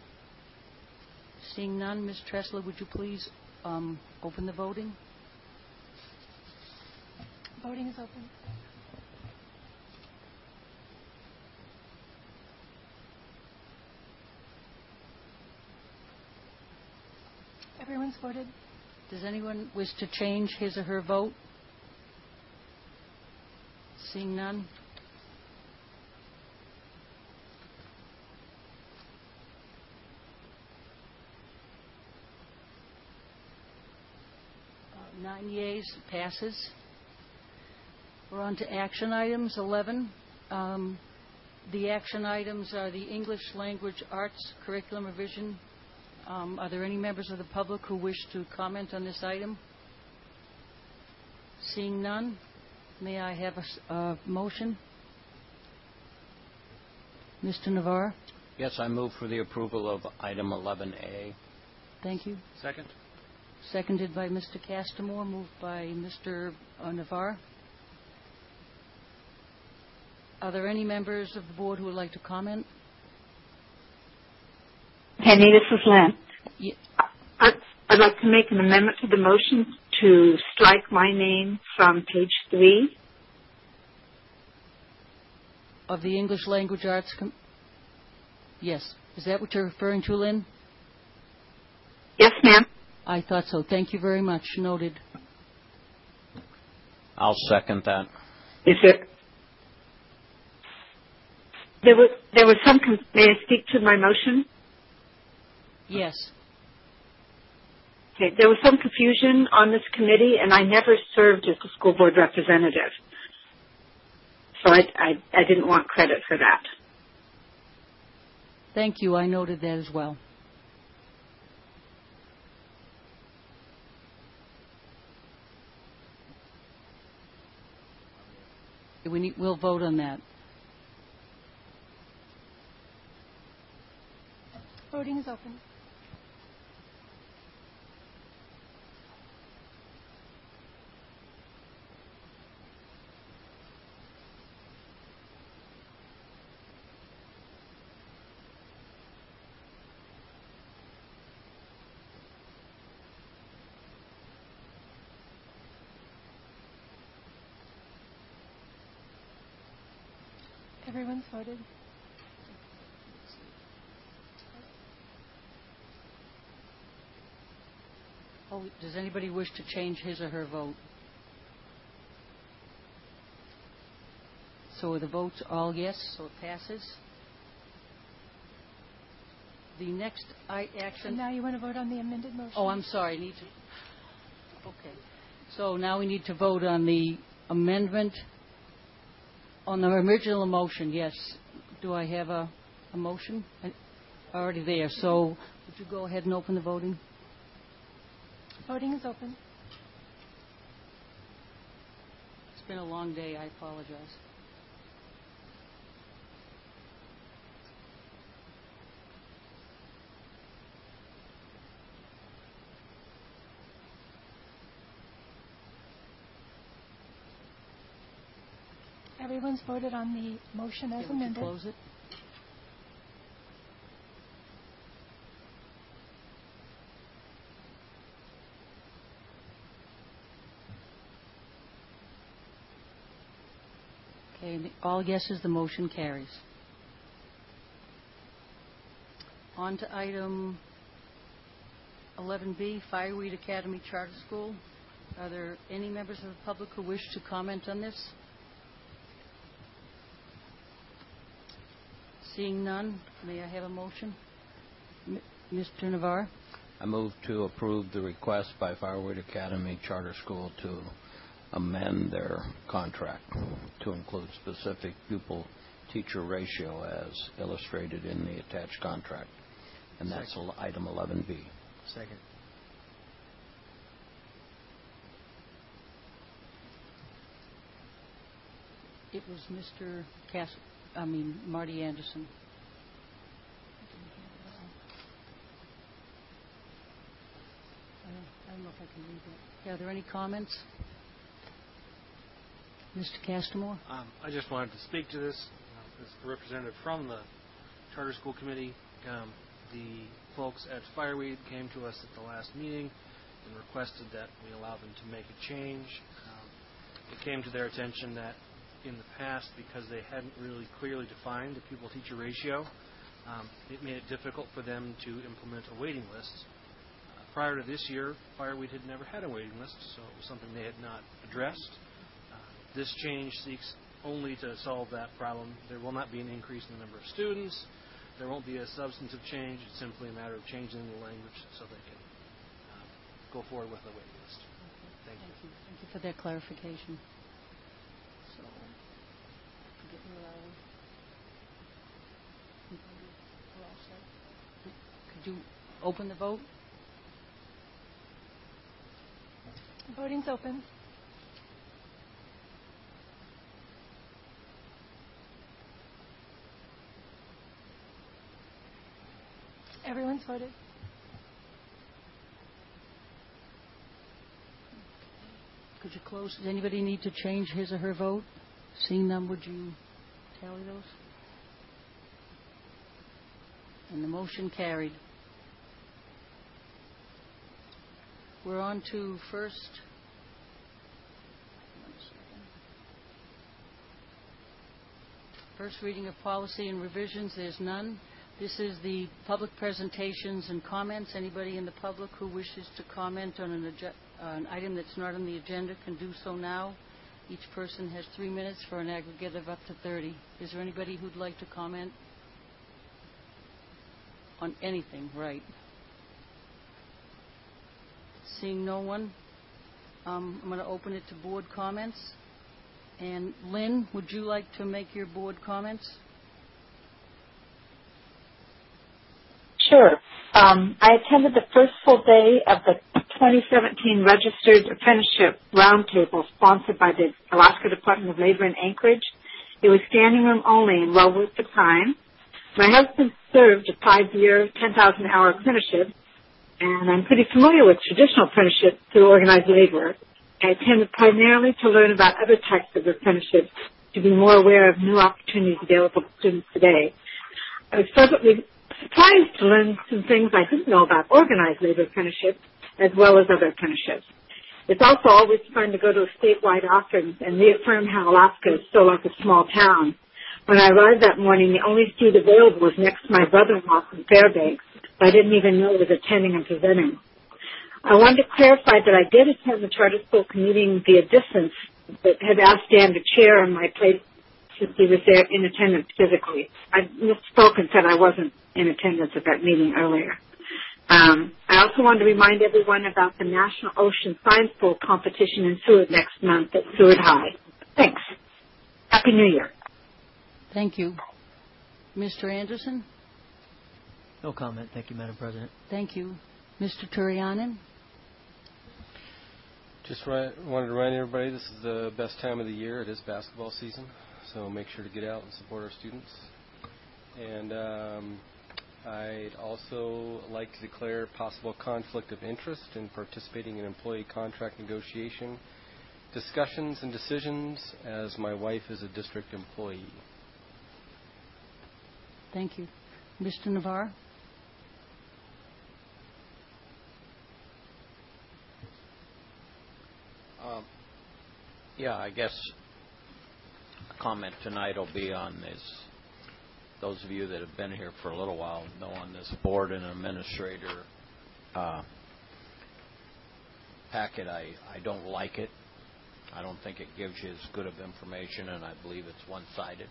Seeing none, Ms. Tressler, would you please open the voting? Voting is open. Everyone's voted. Does anyone wish to change his or her vote? Seeing none. Nine yeas, passes. We're on to action items 11. The action items are the English Language Arts curriculum revision. Are there any members of the public who wish to comment on this item? Seeing none, may I have a motion? Mr. Navarre? Yes, I move for the approval of item 11A. Thank you. Second. Seconded by Mr. Castamore, moved by Mr. Navarre. Are there any members of the board who would like to comment? Penny, this is Lynn. Yeah. I'd like to make an amendment to the motion to strike my name from page 3. Of the English Language Arts? Yes. Is that what you're referring to, Lynn? Yes, ma'am. I thought so. Thank you very much. Noted. I'll second that. Is it? There was some. May I speak to my motion? Yes. Okay. There was some confusion on this committee, and I never served as the school board representative, so I didn't want credit for that. Thank you. I noted that as well. We'll vote on that. Voting is open. Everyone's voted. Oh, does anybody wish to change his or her vote? So are the votes all yes, so it passes. The next action... So now you want to vote on the amended motion? Oh, I'm sorry. Okay. So now we need to vote on the amendment, on the original motion, yes. Do I have a motion? Already there. So would you go ahead and open the voting? Voting is open. It's been a long day. I apologize. Everyone's voted on the motion as amended. Close it. Okay, all yeses, the motion carries. On to item 11B, Fireweed Academy Charter School. Are there any members of the public who wish to comment on this? Seeing none, may I have a motion? Mr. Navarre? I move to approve the request by Fireweed Academy Charter School to amend their contract to include specific pupil-teacher ratio as illustrated in the attached contract. And that's item 11B. Second. It was Mr. Marty Anderson. I don't know if I can read that. Are there any comments? Mr. Castamore? I just wanted to speak to this as a representative from the Charter School Committee. The folks at Fireweed came to us at the last meeting and requested that we allow them to make a change. It came to their attention that in the past, because they hadn't really clearly defined the pupil-teacher ratio, it made it difficult for them to implement a waiting list. Prior to this year, Fireweed had never had a waiting list, so it was something they had not addressed. This change seeks only to solve that problem. There will not be an increase in the number of students. There won't be a substantive change. It's simply a matter of changing the language so they can go forward with a waiting list. Okay. Thank you. Thank you for that clarification. So, forget where are we? We're all set. Could you open the vote? Voting's open. Everyone's voted. Could you close? Does anybody need to change his or her vote? Seeing none, would you tally those? And the motion carried. We're on to first reading of policy and revisions. There's none. This is the public presentations and comments. Anybody in the public who wishes to comment on an item that's not on the agenda can do so now. Each person has 3 minutes for an aggregate of up to 30. Is there anybody who'd like to comment on anything? Right. Seeing no one, I'm going to open it to board comments. And Lynn, would you like to make your board comments? Sure. I attended the first full day of the 2017 Registered Apprenticeship Roundtable sponsored by the Alaska Department of Labor in Anchorage. It was standing room only and well worth the time. My husband served a 5-year, 10,000-hour apprenticeship, and I'm pretty familiar with traditional apprenticeship through organized labor. I attended primarily to learn about other types of apprenticeships, to be more aware of new opportunities available to students today. I was pleasantly surprised to learn some things I didn't know about organized labor apprenticeships as well as other apprenticeships. It's also always fun to go to a statewide office and reaffirm how Alaska is so like a small town. When I arrived that morning, the only seat available was next to my brother-in-law from Fairbanks, but I didn't even know he was attending and presenting. I wanted to clarify that I did attend the charter school meeting via distance, but had asked Dan to chair in my place since he was there in attendance physically. I misspoke and said I wasn't in attendance at that meeting earlier. I also wanted to remind everyone about the National Ocean Science Bowl competition in Seward next month at Seward High. Thanks. Happy New Year. Thank you. Mr. Anderson? No comment. Thank you, Madam President. Thank you. Mr. Turianen? Just wanted to remind everybody this is the best time of the year. It is basketball season, so make sure to get out and support our students. And I'd also like to declare possible conflict of interest in participating in employee contract negotiation discussions and decisions, as my wife is a district employee. Thank you. Mr. Navarre? Yeah, I guess a comment tonight will be on this. Those of you that have been here for a little while know on this board and administrator packet, I don't like it. I don't think it gives you as good of information, and I believe it's one-sided.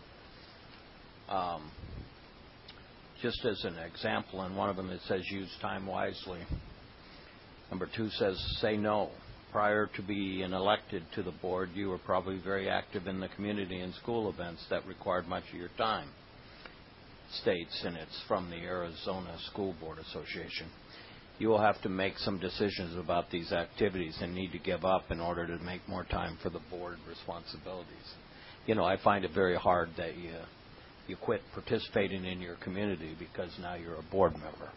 Just as an example, in one of them it says use time wisely. Number 2 says say no. Prior to being elected to the board, you were probably very active in the community and school events that required much of your time. States, and it's from the Arizona School Board Association. You will have to make some decisions about these activities and need to give up in order to make more time for the board responsibilities. You know, I find it very hard that you quit participating in your community because now you're a board member.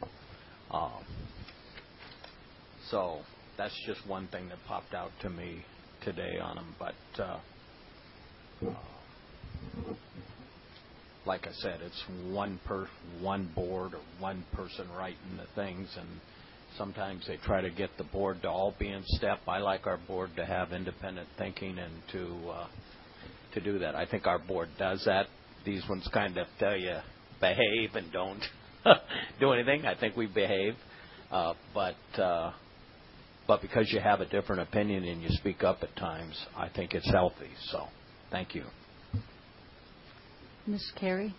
So that's just one thing that popped out to me today on them. But like I said, it's one board or one person writing the things, and sometimes they try to get the board to all be in step. I like our board to have independent thinking and to do that. I think our board does that. These ones kind of tell you behave and don't do anything. I think we behave, but because you have a different opinion and you speak up at times, I think it's healthy. So, thank you. Ms. Carey?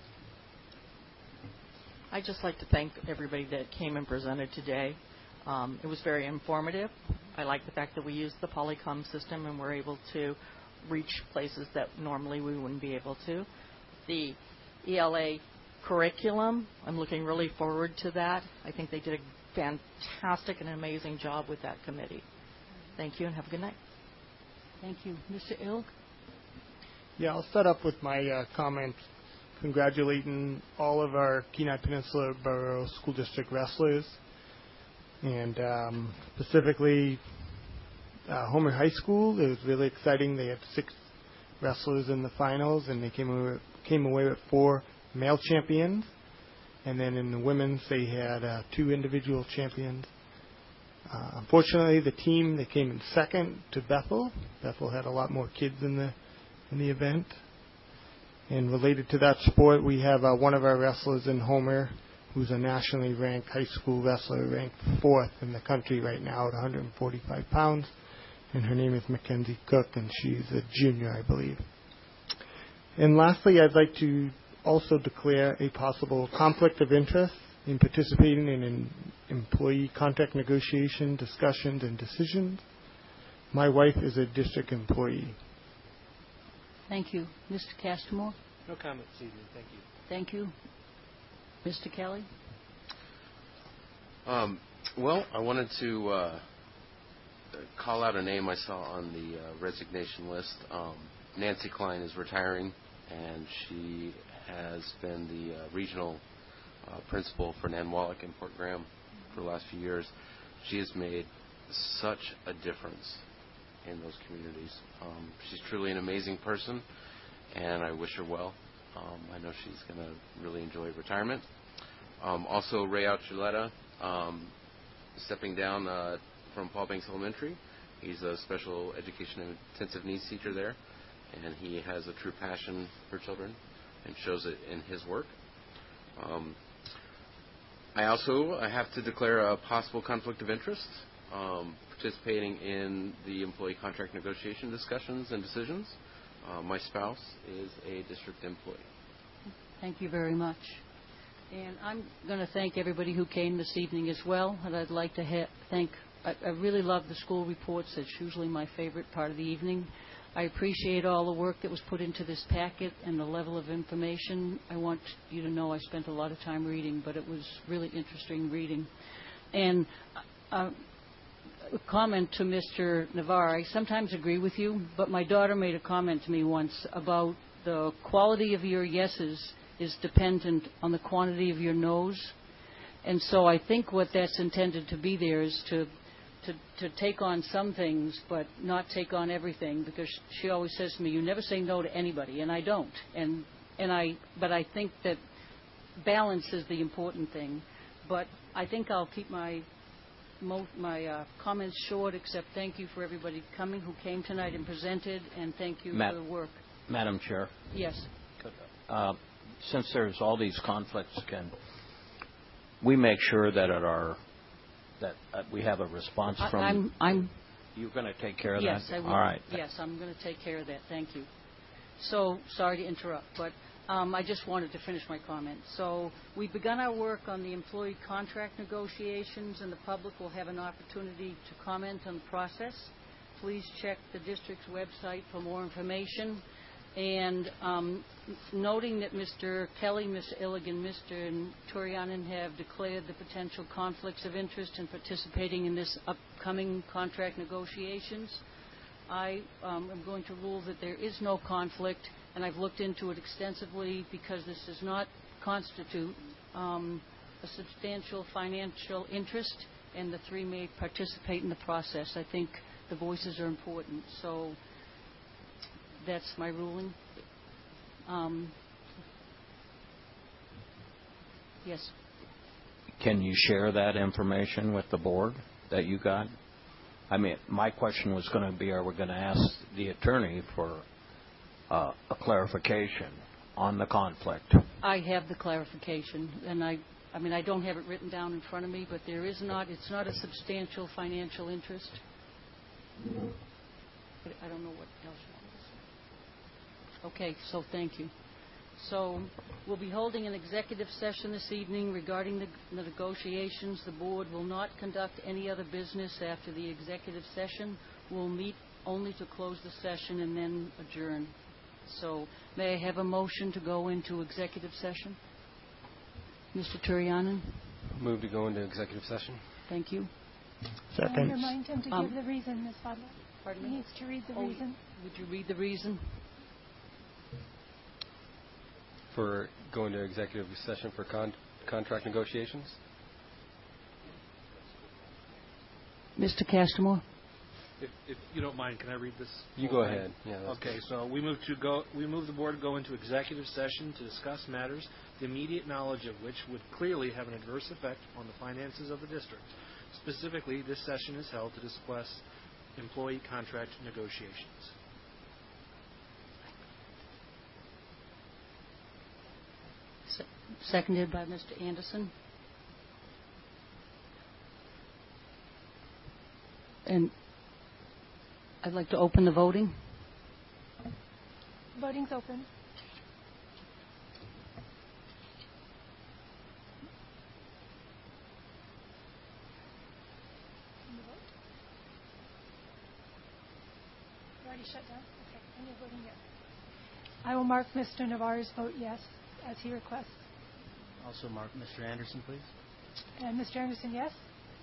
I'd just like to thank everybody that came and presented today. It was very informative. I like the fact that we used the Polycom system and we're able to reach places that normally we wouldn't be able to. The ELA curriculum, I'm looking really forward to that. I think they did a fantastic and amazing job with that committee. Thank you and have a good night. Thank you. Mr. Ilg? Yeah, I'll start up with my comment congratulating all of our Kenai Peninsula Borough School District wrestlers, and specifically Homer High School. It was really exciting. They had 6 wrestlers in the finals, and they came away with 4 male champions. And then in the women's, they had 2 individual champions. Unfortunately, the team that came in second to Bethel had a lot more kids in the event. And related to that sport, we have one of our wrestlers in Homer, who's a nationally ranked high school wrestler, ranked 4th in the country right now at 145 pounds. And her name is Mackenzie Cook, and she's a junior, I believe. And lastly, I'd like to also declare a possible conflict of interest in participating in employee contract negotiation discussions and decisions. My wife is a district employee. Thank you. Mr. Castamore? No comment this evening. Thank you. Thank you. Mr. Kelly? Well, I wanted to call out a name I saw on the resignation list. Nancy Klein is retiring, and she has been the regional principal for Nan Wallach in Port Graham for the last few years. She has made such a difference in those communities. She's truly an amazing person, and I wish her well. I know she's going to really enjoy retirement. Also, Ray Archuleta, stepping down from Paul Banks Elementary. He's a special education and intensive needs teacher there, and he has a true passion for children and shows it in his work. I have to declare a possible conflict of interest. participating in the employee contract negotiation discussions and decisions. My spouse is a district employee. Thank you very much. And I'm going to thank everybody who came this evening as well. And I'd like to thank, I really love the school reports. It's usually my favorite part of the evening. I appreciate all the work that was put into this packet and the level of information. I want you to know I spent a lot of time reading, but it was really interesting reading. And a comment to Mr. Navarre, I sometimes agree with you, but my daughter made a comment to me once about the quality of your yeses is dependent on the quantity of your no's. And so I think what that's intended to be there is to take on some things, but not take on everything, because she always says to me, you never say no to anybody, and I don't. But I think that balance is the important thing. But I think I'll keep my comments short, except thank you for everybody coming who came tonight and presented, and thank you for the work. Madam Chair. Yes. Since there's all these conflicts, can we make sure that we have a response from... You're going to take care of that? Yes, I will. All right. Yes, I'm going to take care of that. Thank you. So, sorry to interrupt, but I just wanted to finish my comment. So, we've begun our work on the employee contract negotiations, and the public will have an opportunity to comment on the process. Please check the district's website for more information. And noting that Mr. Kelly, Mr. Illigan, Mr. Turianen have declared the potential conflicts of interest in participating in this upcoming contract negotiations, I am going to rule that there is no conflict, and I've looked into it extensively because this does not constitute a substantial financial interest, and the three may participate in the process. I think the voices are important. So that's my ruling. Yes. Can you share that information with the board that you got? I mean, my question was going to be, are we going to ask the attorney for a clarification on the conflict? I have the clarification, and I mean, I don't have it written down in front of me, but it's not a substantial financial interest. I don't know what else you want to say. Okay, so thank you. So we'll be holding an executive session this evening regarding the negotiations. The board will not conduct any other business after the executive session. We'll meet only to close the session and then adjourn. So may I have a motion to go into executive session? Mr. Turianen? Move to go into executive session. Thank you. Second. Remind him to give the reason, Ms. Fadler. Pardon me? He needs to read the reason. Would you read the reason? For going to executive session for contract negotiations? Mr. Castamore? If you don't mind, can I read this? You go ahead. Yeah, okay, so we move the board to go into executive session to discuss matters the immediate knowledge of which would clearly have an adverse effect on the finances of the district. Specifically, this session is held to discuss employee contract negotiations. Seconded by Mr. Anderson. And I'd like to open the voting. Voting's open. You already shut down? Okay, and you're voting yes. I will mark Mr. Navarre's vote yes, as he requests. Also mark Mr. Anderson, please. And Mr. Anderson, yes?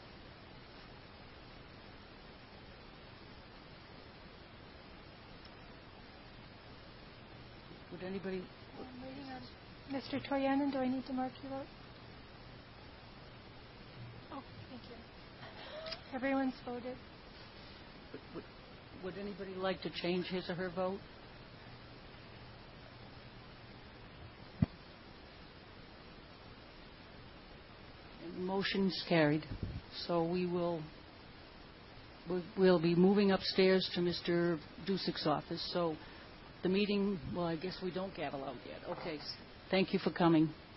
Would anybody... I'm waiting on Mr. Toyanen. Do I need to mark your vote? Oh, thank you. Everyone's voted. Would anybody like to change his or her vote? Motion's carried. So we'll be moving upstairs to Mr. Dusick's office. So the meeting, well, I guess we don't gavel out yet. Okay. Thank you for coming.